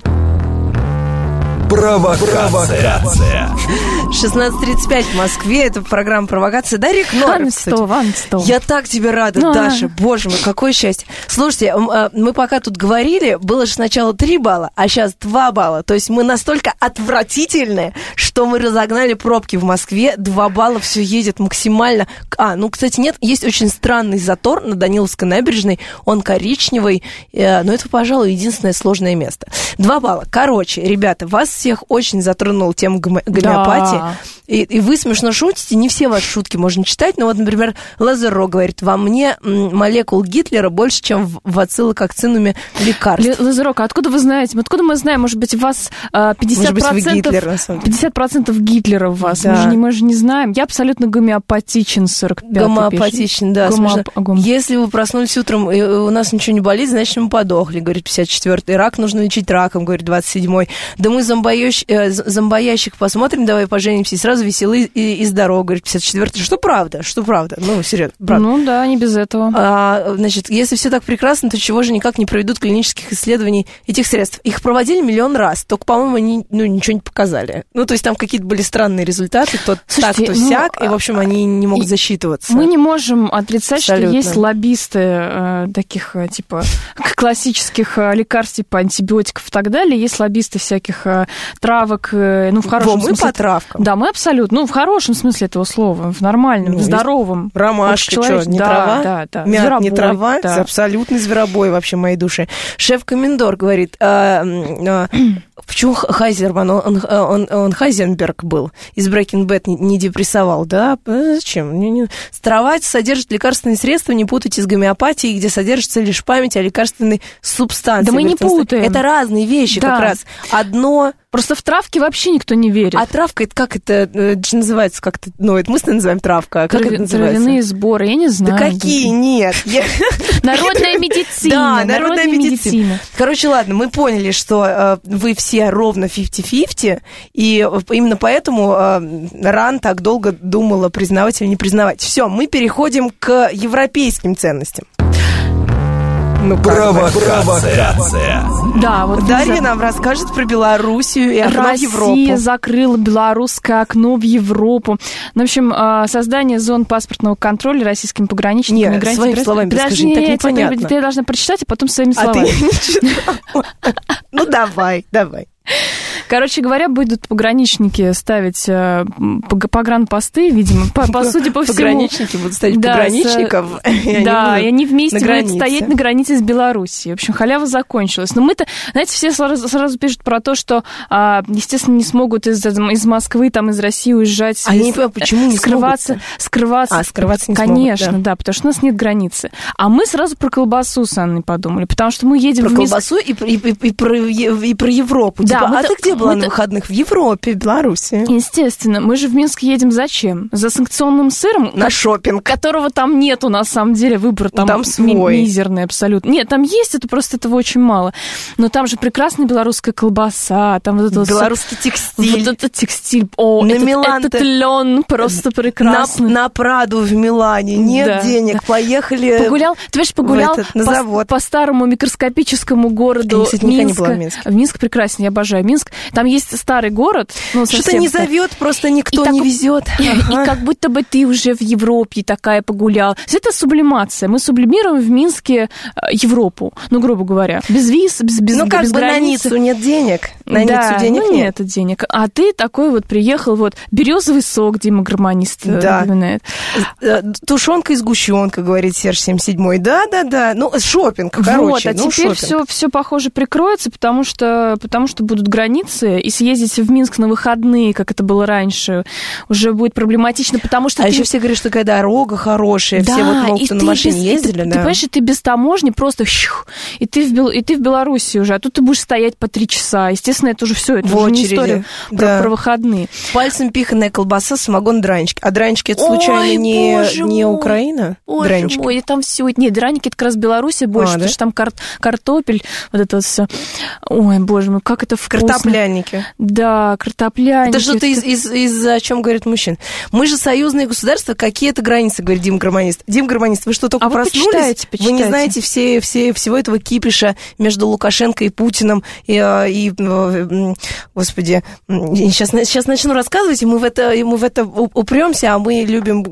Провокация. шестнадцать тридцать пять в Москве. Это программа «Провокация». Дарья Кноров, кстати. Я так тебе рада, ну, Даша. Боже мой, какое счастье. Слушайте, мы пока тут говорили, было же сначала три балла, а сейчас два балла. То есть мы настолько отвратительные, что мы разогнали пробки в Москве. Два балла, все едет максимально. А, ну, кстати, нет, есть очень странный затор на Даниловской набережной. Он коричневый, но это, пожалуй, единственное сложное место. Два балла. Короче, ребята, вас всех очень затронула тема гоме- гомеопатии. Да. И, и вы смешно шутите, не все ваши шутки можно читать, но вот, например, Лазаро говорит, во мне молекул Гитлера больше, чем в, в ацилококцинуме лекарств. Лазаро, а откуда вы знаете? Откуда мы знаем? Может быть, у вас пятьдесят процентов, может быть, Гитлер, на самом деле. пятьдесят процентов Гитлера у вас. Да. Мы, же не, мы же не знаем. Я абсолютно гомеопатичен, сорок пятый Гомеопатичен, да. Гомо... Гом... Если вы проснулись утром, и у нас ничего не болит, значит, мы подохли, говорит пятьдесят четвёртый. Рак нужно лечить раком, говорит двадцать седьмой. Да мы зомбоящ... зомбоящик посмотрим, давай поженимся, и сразу веселы и, и здоровы, говорит пятьдесят четвёртый. Что правда, что правда? Ну, серьезно, правда. Ну да, не без этого. А, значит, если все так прекрасно, то чего же никак не проведут клинических исследований этих средств? Их проводили миллион раз, только, по-моему, они ну, ничего не показали. Ну, то есть там какие-то были странные результаты, то Слушайте, так, то ну, сяк, и, в общем, они не могут засчитываться. Мы не можем отрицать, Абсолютно. Что есть лоббисты э, таких, э, типа, классических э, лекарств, типа антибиотиков и так далее. Есть лоббисты всяких э, травок, э, ну, в хорошем Во, смысле. Мы по травкам. Да, мы абсолютно, ну, в хорошем смысле этого слова, в нормальном, ну, в здоровом. Ромашка, что, не да, трава? Да, да, Мят зверобой, не трава? Да. Абсолютный зверобой вообще моей души. Шеф-комендор говорит, а, а, почему Хайзерман, он, он, он Хайзенберг был, из Breaking Bad не, не депрессовал, да? Зачем? Не, не. Трава содержит лекарственные средства, не путайте с гомеопатией, где содержится лишь память о лекарственной субстанции. Да мы не путаем. Это разные вещи да. как раз. Одно... Просто в травке вообще никто не верит. А травка, это как это, это же называется? Как-то, ну, это мы называем травка. А как Трави, это называется? Травяные сборы, я не знаю. Да какие? Нет. Народная медицина. Да, народная медицина. Короче, ладно, мы поняли, что вы все ровно пятьдесят на пятьдесят, и именно поэтому РАН так долго думала, признавать или не признавать. Все, мы переходим к европейским ценностям. Ну, провокация. Да, вот Дарья нам расскажет про Белоруссию и окно Россия в Европу. Россия закрыла белорусское окно в Европу. Ну, в общем, создание зон паспортного контроля российскими пограничниками. Нет, своими словами подожди, расскажи, так непонятно. Ты должна прочитать, а потом своими а словами. Ты не читала. Ну, давай, давай. Короче говоря, будут пограничники ставить э, погранпосты, видимо, по, по судя по всему. Пограничники будут ставить да, пограничников. С, и да, и они вместе будут стоять на границе с Белоруссией. В общем, халява закончилась. Но мы-то, знаете, все сразу, сразу пишут про то, что, а, естественно, не смогут из, из Москвы, там, из России уезжать. А не почему не скрываться, скрываться. А, скрываться не Конечно, смогут, да. да, потому что у нас нет границы. А мы сразу про колбасу с Анной подумали, потому что мы едем... Про в колбасу и, и, и, и, про, и про Европу. Да, типа, а ты где была на выходных? В Европе, в Беларуси. Естественно. Мы же в Минск едем зачем? За санкционным сыром? На шопинг. Которого там нету, на самом деле. Выбор там, там свой. Мизерный абсолютно. Нет, там есть, это просто этого очень мало. Но там же прекрасная белорусская колбаса. Там вот это белорусский вот, текстиль. Вот этот текстиль. О, на этот, Милан этот лен просто прекрасный. На, на Праду в Милане. Нет да, денег. Да. Погуяли. Погулял, ты видишь, погулял этот, на по, завод. по старому микроскопическому городу я, кстати, Минска. Не была в Минске. В Минск прекрасен, я обожаю Минск. Там есть старый город. Ну, что-то не зовет, просто никто и не так, везет. И, ага. и как будто бы ты уже в Европе такая погулял. Это сублимация. Мы сублимируем в Минске Европу, ну, грубо говоря. Без виз, без, без, ну, как без бы границы. на Ниццу нет денег. На да, Ниццу денег ну, нет. нет денег. А ты такой вот приехал, вот, березовый сок, Дима Гармонист да. напоминает. Тушенка и сгущенка, говорит Серж семьдесят седьмой. Да-да-да, ну, шопинг, короче. Вот, а ну, теперь все, все, похоже, прикроется, потому что, потому что будут границы, и съездить в Минск на выходные, как это было раньше, уже будет проблематично, потому что... А ты... еще все говорят, что такая дорога хорошая, да, все вот могут на машине без... ездили, ты, да. Ты понимаешь, ты без таможни просто... И ты, в Бел... и ты в Беларуси уже, а тут ты будешь стоять по три часа. Естественно, это уже все, это в уже очереди. Не история да. про, про выходные. Пальцем пиханная колбаса, самогон, дранчики. А дранчики это случайно Ой, не, не Украина? Боже дранчики? мой, и там все... Нет, драники это как раз Беларусь больше, а, потому да? что там кар... картофель, вот это вот все. Ой, боже мой, как это вкусно. Картопляники. Да, картопляники. Это что-то из, из, из о чем говорит мужчин. Мы же союзные государства, какие это границы, говорит Дима Гармонист. Дима Гармонист, вы что, только а проснулись? Вы, почитайте, почитайте. Вы не знаете все, все, всего этого кипиша между Лукашенко и Путиным, и, и господи, сейчас, сейчас начну рассказывать, и мы в это, и мы в это упремся, а мы любим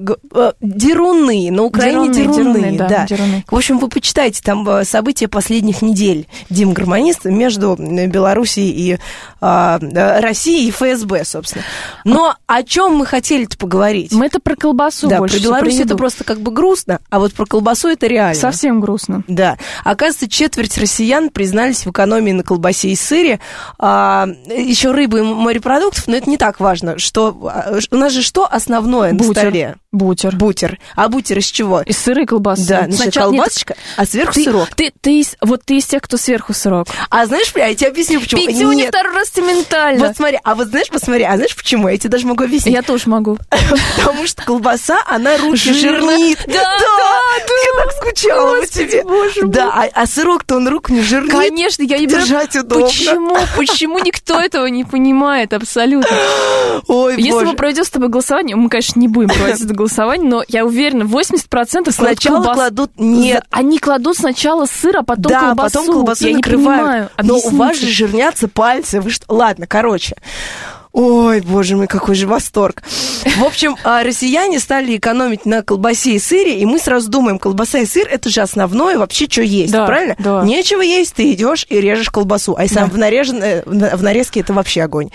деруны, на Украине деруны. деруны, деруны, да, да. Деруны. В общем, вы почитайте там события последних недель. Дима Гармонист между Белоруссией и а, Россией и ФСБ, собственно. Но о чем мы хотели-то поговорить? Мы это про колбасу да, больше. Про Беларусь это просто как бы грустно, а вот про колбасу это реально. Совсем грустно. Да. Оказывается, четверть россиян признались в экономии на колбасе и сыре. А, еще рыбы и морепродуктов, но это не так важно. Что, у нас же что основное Бутер. на столе? Бутер. Бутер. А бутер из чего? Из сыра и колбасы. Да, значит, колбасочка, нет, а сверху ты, сырок. Ты, ты, ты, вот ты из тех, кто сверху сырок. А знаешь, я тебе объясню, почему. Петюня второй раз ментально. Вот смотри, а вот знаешь, посмотри, а знаешь почему? Я тебе даже могу объяснить. Я тоже могу. Потому что колбаса, она руки жирнит. Да, да, да. Я так скучала по тебе. Да, а сырок-то он рук не жирнит. Конечно, я не держать удобно. Почему? Почему никто этого не понимает абсолютно? Ой, Если боже. мы проведем с тобой голосование, мы, конечно, не будем проводить это голосование, но я уверена, восемьдесят процентов сначала колбас... кладут... Нет. Они кладут сначала сыр, а потом да, колбасу. потом колбасу я накрывают. Не понимаю. Но у вас же жирнятся пальцы. Вы что? Ладно, короче. Ой, боже мой, какой же восторг. В общем, россияне стали экономить на колбасе и сыре, и мы сразу думаем, колбаса и сыр – это же основное вообще, что есть, да, правильно? Да. Нечего есть, ты идешь и режешь колбасу. А если да. в, нарежен... в нарезке, это вообще огонь.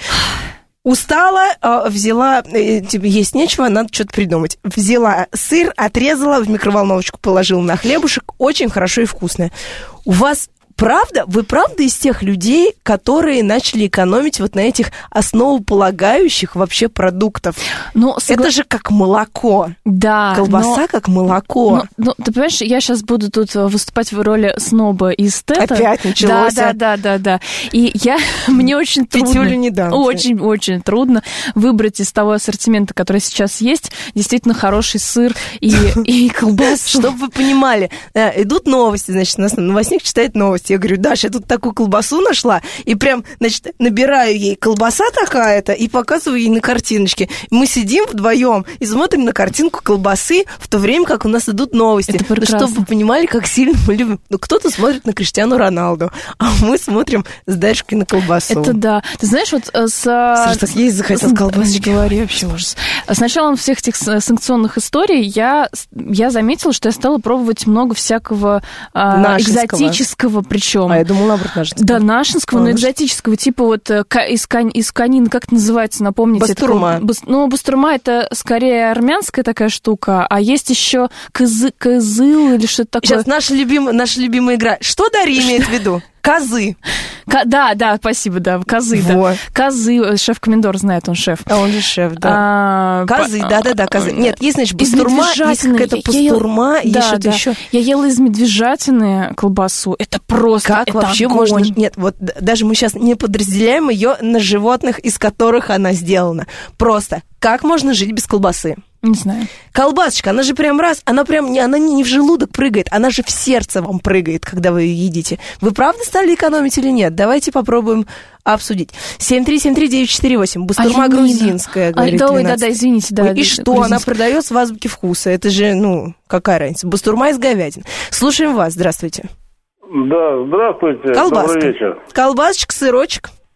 Устала, взяла, тебе есть нечего, надо что-то придумать. Взяла сыр, отрезала, в микроволновочку положила на хлебушек, очень хорошо и вкусно. У вас... Правда? Вы правда из тех людей, которые начали экономить вот на этих основополагающих вообще продуктов? Но согла... Это же как молоко. Да. Колбаса но... как молоко. Но, но, ты понимаешь, я сейчас буду тут выступать в роли сноба и эстета. Опять началось. Да, да, да, да, да. И я, мне очень трудно. Петюлю не дам. Очень, очень трудно выбрать из того ассортимента, который сейчас есть, действительно хороший сыр и, и колбасу. Чтобы вы понимали, идут новости, значит, новостник читает новости. Я говорю, Даша, я тут такую колбасу нашла, и прям, значит, набираю ей колбаса такая-то и показываю ей на картиночке. Мы сидим вдвоем и смотрим на картинку колбасы, в то время как у нас идут новости. Это прекрасно. Чтобы вы понимали, как сильно мы любим. Ну, кто-то смотрит на Криштиану Роналду, а мы смотрим с Дашкой на колбасу. Это да. Ты знаешь, вот с... Слушай, так есть захотел колбасочки. Говори вообще ужас. С началом всех этих санкционных историй я, я заметила, что я стала пробовать много всякого а, экзотического, причем. А я думала, наоборот, нашинского. Да, нашинского, а, но экзотического, типа вот из, кон, из конин, как это называется, напомните? Бастурма. Это, ну, бастурма это скорее армянская такая штука, а есть еще кызы, кызыл или что-то такое. Сейчас наша любимая, наша любимая игра. Что Дарья имеет в виду? Козы. К- да, да, спасибо, да, козы, вот. да. Козы, шеф-комендор знает, он шеф. А он же шеф, да. А, козы, да-да-да, козы. Нет, есть, значит, бастурма, есть какая-то пастурма, я, есть да, что-то да. еще. Я ела из медвежатины колбасу, это просто, как это вообще огонь. можно... Нет, вот даже мы сейчас не подразделяем ее на животных, из которых она сделана. Просто, как можно жить без колбасы? Не знаю. Колбасочка, она же прям раз, она прям, не, она не в желудок прыгает, она же в сердце вам прыгает, когда вы ее едите. Вы правда стали экономить или нет? Давайте попробуем обсудить. семь три семь три девять четыре восемь. Бастурма Альмина. грузинская, говорит а, да, да, да, извините, да. И что? Она продается в азбуке вкуса. Это же, ну, какая разница? Бастурма из говядины. Слушаем вас, здравствуйте. Да, здравствуйте. Колбаска. Добрый вечер. Колбасочка, сырочек.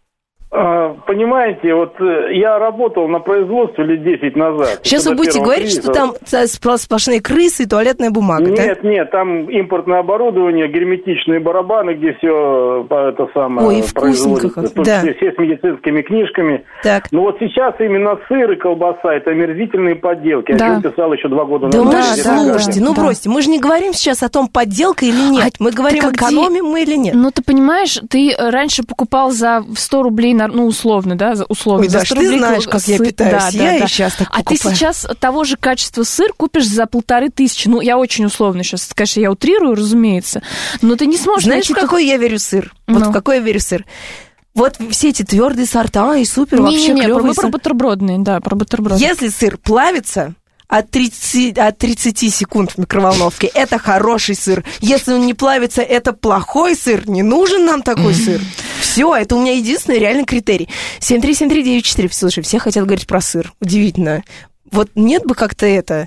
Понимаете, вот я работал на производстве лет десять назад. Сейчас вы будете говорить, кризиса. Что там сплошные крысы и туалетная бумага, Нет, да? нет, там импортное оборудование, герметичные барабаны, где все это самое Ой, вкусненько как. Да. Все, все с медицинскими книжками. Так. Но вот сейчас именно сыр и колбаса, это омерзительные подделки. Да. Я еще писал еще два года да назад. Мы, да, слушайте, да, ну да. бросьте, мы же не говорим сейчас о том, подделка или нет. А мы говорим, экономим мы или нет. Ну, ты понимаешь, ты раньше покупал за сто рублей, ну, условно, да, условно. Ой, за да, сто ты рублей знаешь, как сыр, я питаюсь. Да, я да, и да. сейчас так А покупаю. ты сейчас того же качества сыр купишь за полторы тысячи. Ну, я очень условно сейчас, конечно, я утрирую, разумеется, но ты не сможешь... Знаешь, в какой я верю сыр? Ну. Вот в какой я верю сыр? Вот все эти твердые сорта и супер, не, вообще не, не, клёвый про, сыр. про бутербродные, да, про бутербродные. Если сыр плавится... От тридцати, от тридцати секунд в микроволновке это хороший сыр. Если он не плавится, это плохой сыр. Не нужен нам такой сыр. Все, это у меня единственный реальный критерий. семь три семь три девять четыре. Слушай, все хотят говорить про сыр. Удивительно. Вот нет бы как-то это...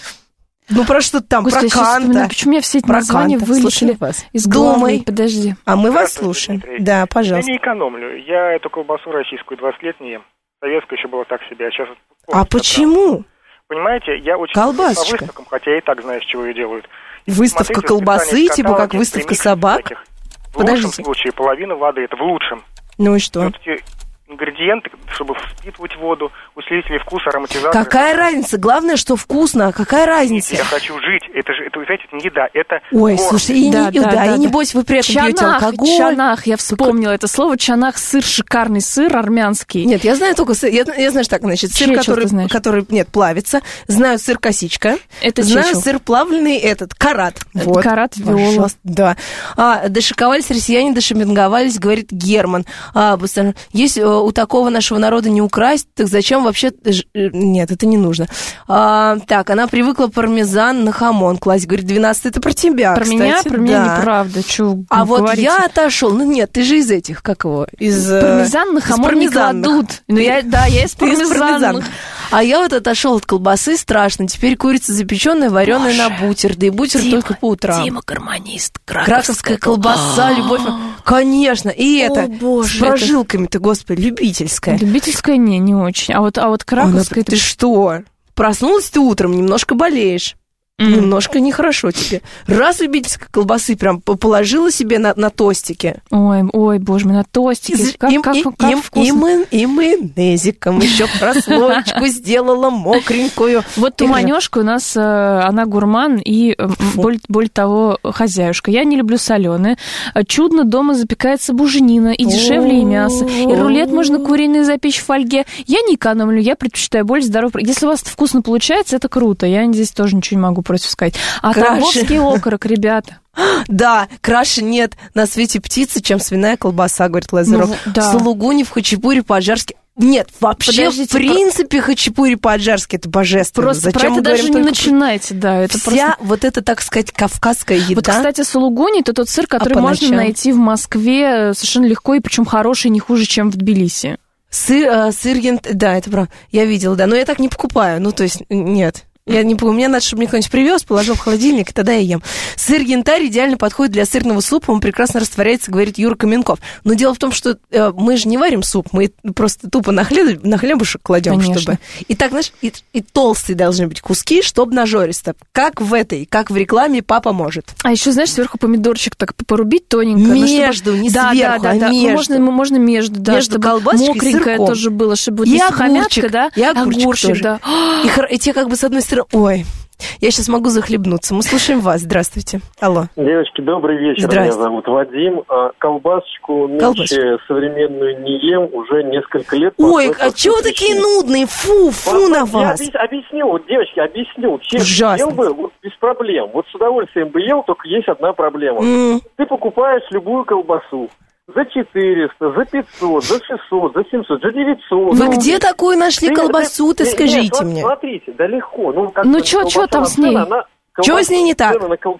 Ну, про что-то там, Господи, про канта. Почему я все эти названия вылетели из головы? Подожди. А мы вас слушаем. Да, пожалуйста. Я не экономлю. Я эту колбасу российскую двадцать лет не ем. Советская еще была так себе, а сейчас... А почему? Понимаете, я очень Колбасочка. по выставкам, хотя я и так знаю, с чего ее делают. Выставка Смотрите, колбасы, типа как выставка собак? Всяких. В Подождите. лучшем случае половина воды, это в лучшем. Ну и что? Вот эти ингредиенты, чтобы впитывать воду, усилители вкуса, ароматизаторы. Какая разница? Главное, что вкусно. А какая разница? Я хочу жить. Это же, это, знаете, это не еда, это Ой, город. слушай, и, да, не, да, да, да, и да. небось вы при этом чанах, пьете алкоголь. Чанах, я вспомнила это слово. Чанах, сыр, шикарный сыр армянский. Нет, я знаю только сыр, я, я знаю, что так, значит, сыр, Чечил, который, который, нет, плавится. Знаю сыр косичка. Это знаю чечил. Сыр плавленый этот, карат. Вот. Карат, виола. Да. А, дошиковались россияне, дошаминговались, говорит Герман. А, если у такого нашего народа не украсть, так зачем вообще... Нет, это не нужно. А, так, она привыкла пармезан на хамон класть. Говорит, двенадцать это про тебя, Про кстати. меня? Про да. меня неправда. Чё а вот говорите? я отошел. Ну нет, ты же из этих, как его? Из пармезан на хамон не кладут. Ну, я, да, я из пармезана. А я вот отошел от колбасы, страшно. Теперь курица запеченная, вареная на бутер. Да и бутер Дима, только по утрам. Дима гармонист. Краковская колбаса, любовь. Конечно. И О, это боже, с прожилками-то, господи, любительская. Любительская не, не очень. А вот, а вот краковская... Ой, ну, ты что? Проснулась ты утром, немножко болеешь. Mm. Немножко нехорошо тебе. Раз любительской колбасы прям положила себе на, на тостике. Ой, ой, боже мой, на тостике. Как, и, как, и, как и, вкусно. И, май, и майонезиком еще прослоечку сделала мокренькую. Вот туманёшка у нас, она гурман и, более, более того, хозяюшка. Я не люблю соленое. Чудно дома запекается буженина, и дешевле, и мясо. И рулет можно куриный запечь в фольге. Я не экономлю, я предпочитаю более здоровый. Если у вас вкусно получается, это круто. Я здесь тоже ничего не могу против сказать. А тамбовский окорок, ребята. Да, краше нет на свете птицы, чем свиная колбаса, говорит Лазаров. Ну, да. В Сулугуни, в хачапури по-аджарски. Нет, вообще, Подождите, в принципе, про... хачапури по-аджарски это божественно. Просто Зачем про это даже не только... начинайте, да. Это Вся просто... вот это, так сказать, кавказская еда. Вот, кстати, сулугуни – это тот сыр, который а можно найти в Москве совершенно легко, и причем хороший, не хуже, чем в Тбилиси. Сыр, сыр янт... Да, это правда. Я видела, да. Но я так не покупаю. Ну, то есть, нет. Я не помню, мне надо, чтобы мне кто-нибудь привез, положил в холодильник, и тогда я ем. Сыр янтарь идеально подходит для сырного супа, он прекрасно растворяется, говорит Юра Каменков. Но дело в том, что э, мы же не варим суп, мы просто тупо на, хлеб, на хлебушек кладем, чтобы... И так, знаешь, и, и толстые должны быть куски, чтобы нажористо. Как в этой, как в рекламе «Папа может». А еще, знаешь, сверху помидорчик так порубить тоненько. Между, чтобы... не да, сверху, да, да, а да. между. Можно, можно между, да, между чтобы мокренькое тоже было, чтобы и не огурчик, да? И огурчик, огурчик тоже. Да. И, и те как бы с одной стороны... Ой, я сейчас могу захлебнуться. Мы слушаем вас. Здравствуйте. Алло. Девочки, добрый вечер. Меня зовут Вадим. Колбасочку нынче современную не ем уже несколько лет. Ой, а чего вы такие нудные? Фу, фу на вас. Я объясню, вот, девочки, объясню. Честно, ужасно. Ел бы вот, без проблем. Вот с удовольствием бы ел, только есть одна проблема. Mm. Ты покупаешь любую колбасу. За четыреста, за пятьсот, за шестьсот, за семьсот, за девятьсот. Вы ну, где такую нашли колбасу-то, скажите нет, мне? Смотрите, да легко. Ну, ну что там с ней? Что с ней не так? Кол...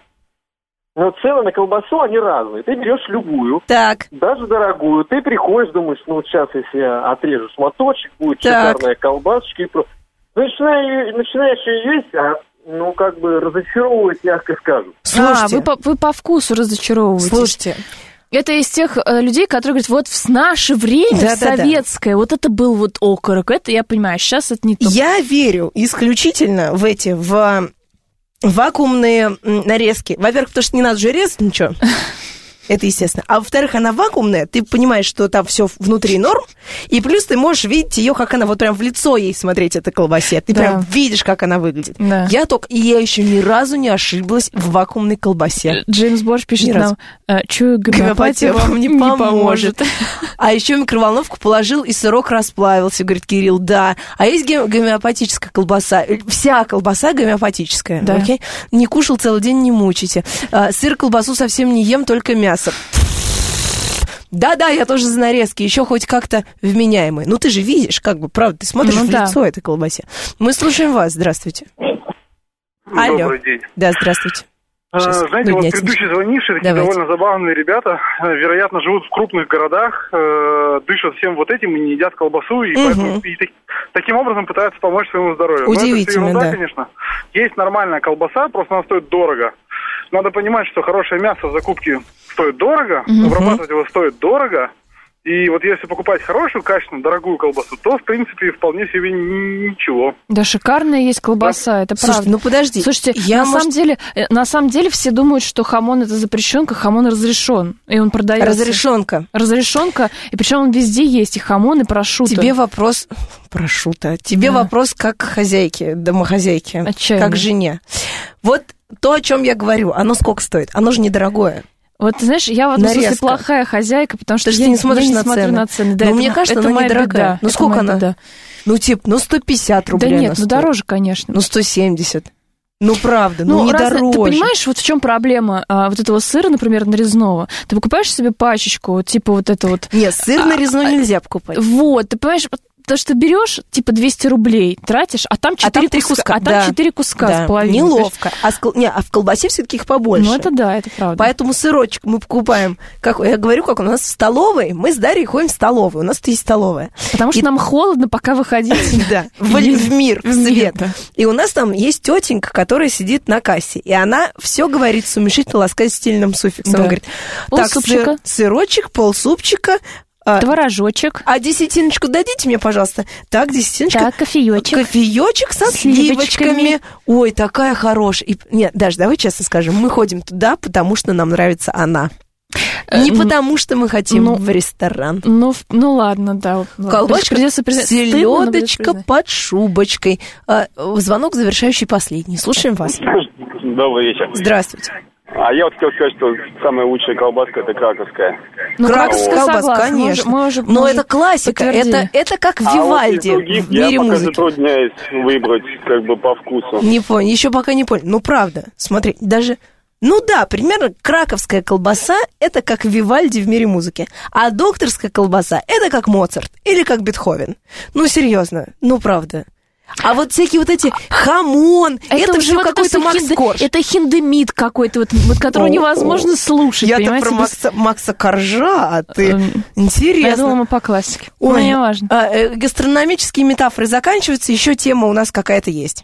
Но цены на колбасу, они разные. Ты берешь любую, так. даже дорогую. Ты приходишь, думаешь, ну, вот сейчас, если я отрежу смоточек, будет так. Шикарная колбасочка. И про... начинаешь, начинаешь ее есть, а ну, как бы разочаровывать, мягко скажу. Слушайте. А, вы по, вы по вкусу разочаровываетесь. Слушайте. Это из тех э, людей, которые говорят, вот в наше время, да, советское, да, да. вот это был вот окорок, это я понимаю, сейчас это не то. Я верю исключительно в эти, в вакуумные нарезки. Во-первых, потому что не надо же резать ничего. Это естественно. А во-вторых, она вакуумная, ты понимаешь, что там все внутри норм, и плюс ты можешь видеть ее, как она, вот прям в лицо ей смотреть, этой колбасе. Ты да. прям видишь, как она выглядит. Да. Я только, и я еще ни разу не ошиблась в вакуумной колбасе. Джеймс Борж пишет ни нам, чую, гомеопатия вам не поможет. А еще микроволновку положил, и сырок расплавился, говорит Кирилл, да. А есть гомеопатическая колбаса. Вся колбаса гомеопатическая. Да. Окей? Не кушал целый день, не мучайте. Сыр, колбасу совсем не ем, только мясо. Да-да, я тоже за нарезки, еще хоть как-то вменяемые. Ну, ты же видишь, как бы, правда, ты смотришь ну, в да. лицо этой колбасе. Мы слушаем вас, здравствуйте. Алло. Добрый день. Да, здравствуйте. Сейчас, знаете, вот предыдущие звонившие, такие Давайте. довольно забавные ребята, вероятно, живут в крупных городах, э, дышат всем вот этим и не едят колбасу, и, угу. поэтому, и так, таким образом пытаются помочь своему здоровью. Удивительно, Но это все ерунда, да. конечно. Есть нормальная колбаса, просто она стоит дорого. Надо понимать, что хорошее мясо в закупке стоит дорого, угу. обрабатывать его стоит дорого. И вот если покупать хорошую, качественную, дорогую колбасу, то, в принципе, вполне себе ничего. Да, шикарная есть колбаса, да. это Слушайте, правда. ну подожди. Слушайте, я, на, может... самом деле, на самом деле все думают, что хамон это запрещенка, хамон разрешен, и он продается. Разрешенка. Разрешенка, и причем он везде есть, и хамон, и прошутто. Тебе вопрос... Прошутто. Тебе да. вопрос как к хозяйке, домохозяйке, Отчаянно. Как жене. Вот то, о чем я говорю, оно сколько стоит? Оно же недорогое. Вот, ты знаешь, я в этом смысле плохая хозяйка, потому что, что я, ты не смотришь я не на смотрю цены. на цены. Да, но это, мне кажется, это она недорогая. Беда. Ну, это сколько она? Беда. Ну, типа, ну, сто пятьдесят рублей. Да нет, ну, стоит. дороже, конечно. Ну, сто семьдесят. Ну, правда, ну, ну не раз, дороже. Ты понимаешь, вот в чем проблема а, вот этого сыра, например, нарезного? Ты покупаешь себе пачечку, вот, типа вот это вот... Нет, сыр нарезной а, нельзя покупать. Вот, ты понимаешь... Потому что ты берешь, типа, двести рублей, тратишь, а там четыре а куска, куска, а там четыре да. куска да. с половиной. Неловко. А, скол... Не, а в колбасе все-таки их побольше. Ну, это да, это правда. Поэтому сырочек мы покупаем. Как... Я говорю, как у нас в столовой, мы с Дарьей ходим в столовую, у нас есть столовая. Потому что нам холодно, пока выходить. Да, в мир, в свет. И у нас там есть тетенька, которая сидит на кассе, и она все говорит с уменьшительно ласкательным суффиксом. Она говорит, так, сырочек, полсупчика, творожочек. А десятиночку дадите мне, пожалуйста. Так, десятиночка. Так, кофеечек. Кофеечек со сливочками. Ой, такая хорошая. И... Нет, даже давай честно скажем, мы ходим туда, потому что нам нравится она. Не потому что мы хотим ну, в ресторан. Ну, ну ладно, да. Колбочка, селедочка под шубочкой. А, звонок завершающий последний. Слушаем вас. Добрый вечер. Здравствуйте. А я вот хотел сказать, что самая лучшая колбаска — это краковская. Ну, краковская колбаска, конечно. Мы уже, мы Но это классика, это, это как Вивальди а вот в мире я музыки. Я пока затрудняюсь выбрать как бы по вкусу. Не понял, еще пока не понял. Ну, правда, смотри, даже... Ну да, примерно краковская колбаса – это как Вивальди в мире музыки, а докторская колбаса – это как Моцарт или как Бетховен. Ну, серьезно, ну, правда. А вот всякие вот эти хамон, это, это уже какой-то Макс Корж. Это хиндемит какой-то, вот, вот которого о, невозможно о, слушать, я понимаете? Я-то про Макса, Макса Коржа, а ты... Интересно. Я думала, мы по классике. Ой, ну, не важно. А, э, гастрономические метафоры заканчиваются, еще тема у нас какая-то есть.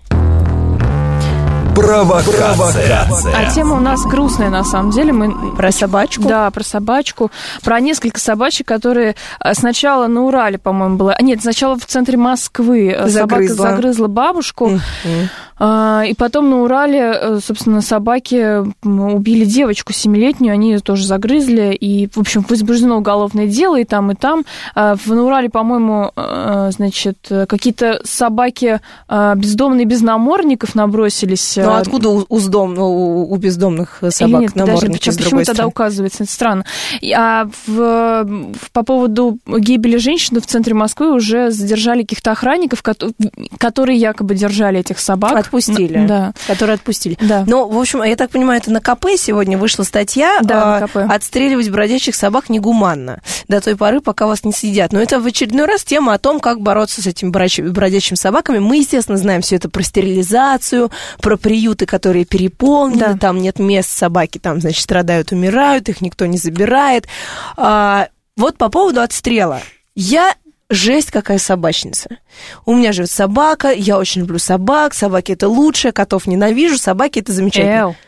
Провокация. А тема у нас грустная, на самом деле. Мы... Про собачку? Да, про собачку. Про несколько собачек, которые сначала на Урале, по-моему, было... Нет, сначала в центре Москвы загрызла. собака загрызла бабушку. Mm-hmm. И потом на Урале, собственно, собаки убили девочку семилетнюю, они ее тоже загрызли. И, в общем, возбуждено уголовное дело и там, и там. На Урале, по-моему, значит, какие-то собаки бездомные без намордников набросились. Ну, откуда у, у, дом, у, у бездомных собак нет, намордники, подожди, почему тогда указывается? Это странно. А в, в, по поводу гибели женщины в центре Москвы уже задержали каких-то охранников, которые якобы держали этих собак. Отпустили. Да. Которые отпустили. Да. Ну, в общем, я так понимаю, это на ка пэ сегодня вышла статья. Да, а, отстреливать бродячих собак негуманно до той поры, пока вас не съедят. Но это в очередной раз тема о том, как бороться с этими бродячими собаками. Мы, естественно, знаем все это про стерилизацию, про приюты, которые переполнены, да. Там нет мест, собаки там, значит, страдают, умирают, их никто не забирает. А, вот по поводу отстрела. Я жесть какая собачница. У меня живет собака, я очень люблю собак, собаки это лучше, котов ненавижу, собаки это замечательно. Эл.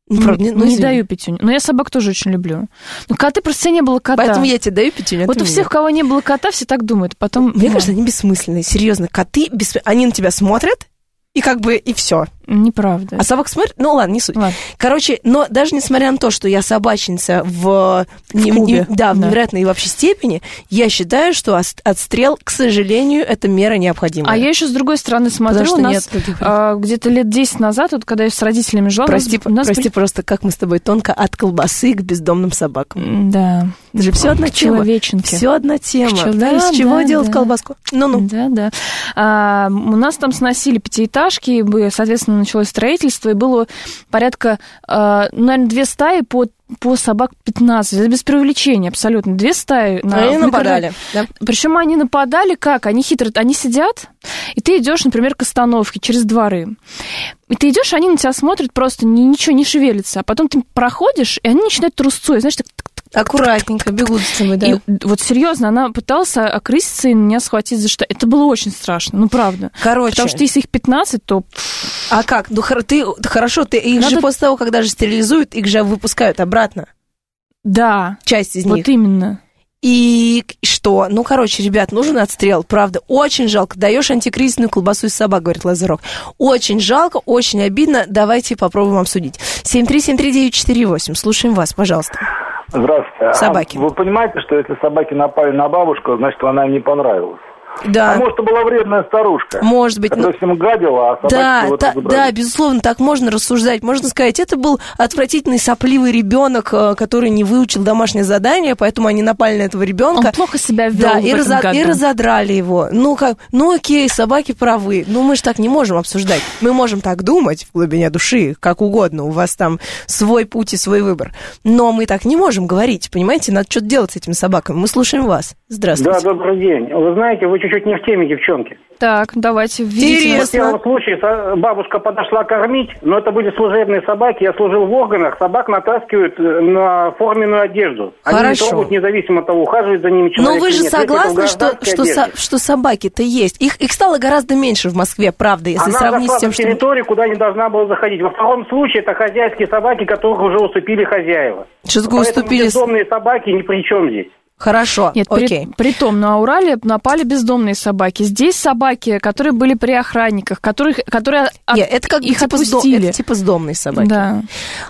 Правда, не, ну, не даю пятюню. Но я собак тоже очень люблю. Но коты просто не было кота. Поэтому я тебе даю пятюню. Вот у всех, у кого не было кота, все так думают. Потом, Мне ну, кажется, они бессмысленные. Серьезно, коты, бессм... они на тебя смотрят, и как бы и все. Неправда. А собак смотрят? Ну ладно, не суть. Ладно. Короче, но даже несмотря на то, что я собачница в, в, не, не, да, в да. невероятной вообще степени, я считаю, что отстрел, к сожалению, это мера необходимая. А я еще с другой стороны смотрю, у нас а, где-то лет десять назад, вот, когда я с родителями жила... Прости, у нас, прости при... просто, как мы с тобой тонко от колбасы к бездомным собакам. Да. Это же все одна тема. Все одна тема. Пчел... Да, да, из чего да, делать да. колбаску? Ну-ну. Да, да. А, у нас там сносили пятиэтажки, соответственно, началось строительство, и было порядка, э, наверное, две стаи по, по собак пятнадцать. Это без преувеличения абсолютно. Две стаи. На, они нападали. Да? Причем они нападали как? Они хитро, они сидят, и ты идешь, например, к остановке через дворы. И ты идешь, они на тебя смотрят, просто ничего не шевелится. А потом ты проходишь, и они начинают трусцой, знаешь, так... Аккуратненько бегут с тобой, да. И вот серьезно, она пыталась окрыситься и меня схватить за что. Это было очень страшно, ну правда. Короче. Потому что если их пятнадцать, то... А как? Ну ты, хорошо, ты их Надо... же после того, когда же стерилизуют, их же выпускают обратно. Да. Часть из вот них. Вот именно. И что? Ну, короче, ребят, нужен отстрел, правда. Очень жалко. Даешь антикризисную колбасу из собак, говорит Лазарок. Очень жалко, очень обидно. Давайте попробуем обсудить. семь три семь три девять четыре восемь. Слушаем вас, пожалуйста. Здравствуйте. Собаки. А вы понимаете, что если собаки напали на бабушку, значит, она им не понравилась? Да. А может, это была вредная старушка? Может быть. Которая всем гадила, а собаки да, вот да, да, безусловно, так можно рассуждать. Можно сказать, это был отвратительный сопливый ребенок, который не выучил домашнее задание, поэтому они напали на этого ребенка. Он плохо себя вел да, в и, этом разо- году. и разодрали его. Ну, как, ну окей, собаки правы. Ну, мы же так не можем обсуждать. Мы можем так думать в глубине души, как угодно. У вас там свой путь и свой выбор. Но мы так не можем говорить, понимаете? Надо что-то делать с этими собаками. Мы слушаем вас. Здравствуйте. Да, добрый день. Вы знаете, вы чуть-чуть не в теме, девчонки. Так, давайте, введите нас. В первом случае бабушка подошла кормить, но это были служебные собаки. Я служил в органах, собак натаскивают на форменную одежду. Они Хорошо. не трогают, независимо от того, ухаживает за ними человек. Но вы же нет. согласны, что, что, со, что собаки-то есть? Их, их стало гораздо меньше в Москве, правда, если Она сравнить с тем, на что... территорию, куда не должна была заходить. Во втором случае это хозяйские собаки, которых уже уступили хозяева. Что такое уступили? Бездомные собаки ни при чем здесь. Хорошо, Нет, окей. При, при том, на Урале напали бездомные собаки. Здесь собаки, которые были при охранниках, которых, которые от, Нет, это как их типа отпустили. Сдом, это типа сдомные собаки. Да.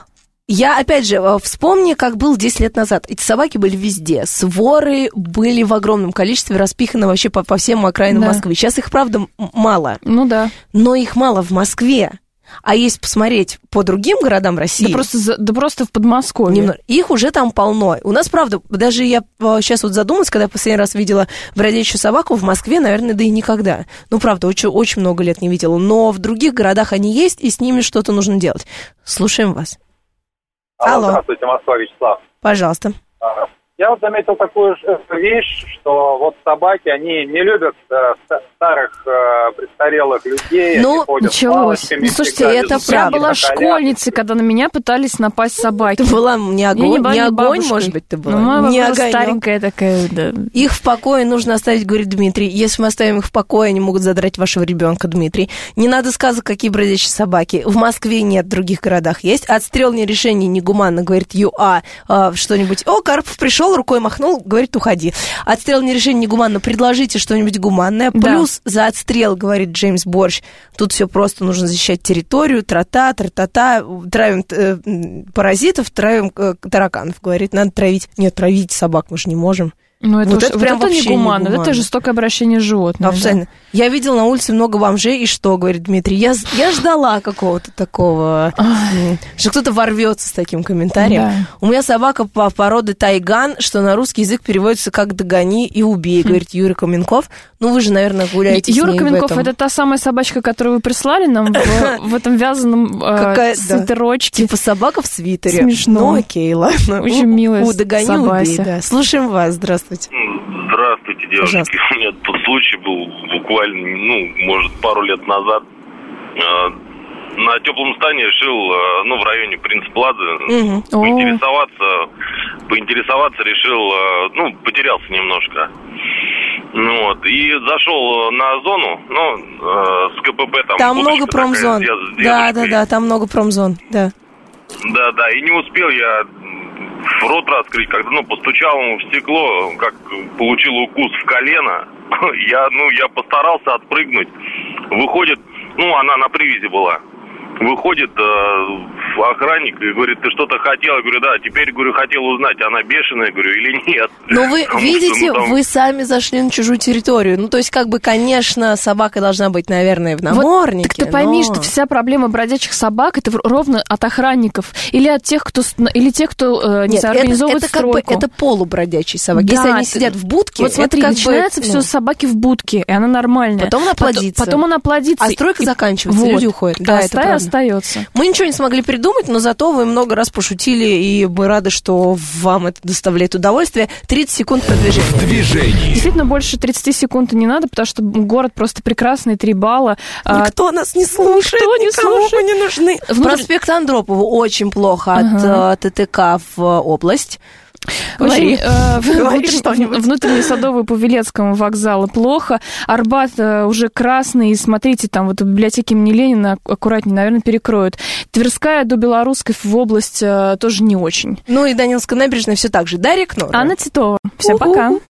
Я, опять же, вспомни, как был десять лет назад. Эти собаки были везде. Своры были в огромном количестве, распиханы вообще по, по всем окраинам да. Москвы. Сейчас их, правда, мало. Ну да. Но их мало в Москве. А если посмотреть по другим городам России... Да просто, да просто в Подмосковье. Немного, их уже там полно. У нас, правда, даже я сейчас вот задумалась, когда я последний раз видела бродячую собаку в Москве, наверное, да и никогда. Ну, правда, очень, очень много лет не видела. Но в других городах они есть, и с ними что-то нужно делать. Слушаем вас. Алло. Здравствуйте, Москва, Вячеслав. Пожалуйста. Я вот заметил такую вещь, что вот собаки, они не любят э, старых э, престарелых людей. Ну, началось. Ну, слушайте, это я была школьницей, когда на меня пытались напасть собаки. Ты была не огонь, не, не, не огонь, может быть, ты была? Ну, не огонь, старенькая такая, да. Их в покое нужно оставить, говорит Дмитрий. Если мы оставим их в покое, они могут задрать вашего ребенка, Дмитрий. Не надо сказок, какие бродячие собаки. В Москве нет, в других городах есть. Отстрел не решение негуманно, говорит ЮА. А, что-нибудь. О, Карпов пришел, рукой махнул, говорит, уходи. Отстрел не решение негуманно, предложите что-нибудь гуманное. Да. Плюс за отстрел, говорит Джеймс Борщ, тут все просто, нужно защищать территорию, тра-та, тра-та-та, травим э, паразитов, травим э, тараканов, говорит, надо травить. Нет, травить собак мы же не можем. Ну, это, вот уж, это вот прям это вообще негуманно, негуманно. Это жестокое обращение с животными. Абсолютно. Да. Я видел на улице много бомжей, и что, говорит Дмитрий, я, я ждала какого-то такого, Ой. что кто-то ворвется с таким комментарием. Да. У меня собака по породе тайган, что на русский язык переводится как «догони и убей», говорит Юрий Каменков. Ну, вы же, наверное, гуляете Юра с ней Каменков, в этом. это та самая собачка, которую вы прислали нам в, в этом вязаном э, свитерочке. Типа собака в свитере. Смешно. Ну, окей, ладно. Очень милая у, «Догони, убей», да. Слушаем вас, здравствуйте. Здравствуйте, девушки. Пожалуйста. У меня тут случай был буквально, ну, может, пару лет назад. На теплом стане решил, ну, в районе Принц-Плазы, угу. поинтересоваться, поинтересоваться решил, ну, потерялся немножко. Ну, вот, и зашел на зону, ну, с КПП там. Там много промзон. Да, да, да, там много промзон, да. Да, да, и не успел я рот раскрыть, когда, ну, постучал ему в стекло, как получил укус в колено. Я, ну, я постарался отпрыгнуть. Выходит, ну, она на привязи была. Выходит э, охранник и говорит, ты что-то хотел? Я говорю, да, теперь, говорю, хотел узнать, она бешеная, говорю, или нет. Но вы Потому видите, что, ну, там... вы сами зашли на чужую территорию. Ну, то есть, как бы, конечно, собака должна быть, наверное, в наморднике. Вот, так ты пойми, но... что вся проблема бродячих собак, это ровно от охранников. Или от тех, кто, или тех, кто э, не Нет, организовывает это, это стройку. Как бы, это полубродячие собаки. Да, Если они ты... сидят в будке, вот смотри, это как начинается бы, все ну... с собаки в будке, и она нормальная. Потом она плодится. Потом, потом она плодится. А стройка и... заканчивается, вот. люди уходят. Да, а это стая правда. остается. Мы ничего не смогли придумать, но зато вы много раз пошутили, и мы рады, что вам это доставляет удовольствие. тридцать секунд продвижения. Движение. Действительно, больше тридцать секунд не надо, потому что город просто прекрасный, три балла. Никто а... нас не слушает, никто не никому слушает. мы не нужны. Внутри... Проспект Андропова очень плохо ага. от ТТК в область. Очень э, внутренний, внутренний Садовый по Вилецкому вокзалу плохо. Арбат э, уже красный. Смотрите, там вот в библиотеке имени Ленина аккуратнее, наверное, перекроют. Тверская до Белорусской в область э, тоже не очень. Ну и Даниловская набережная все так же. Дарья Кнора. Анна Титова. Всем У-ху. Пока.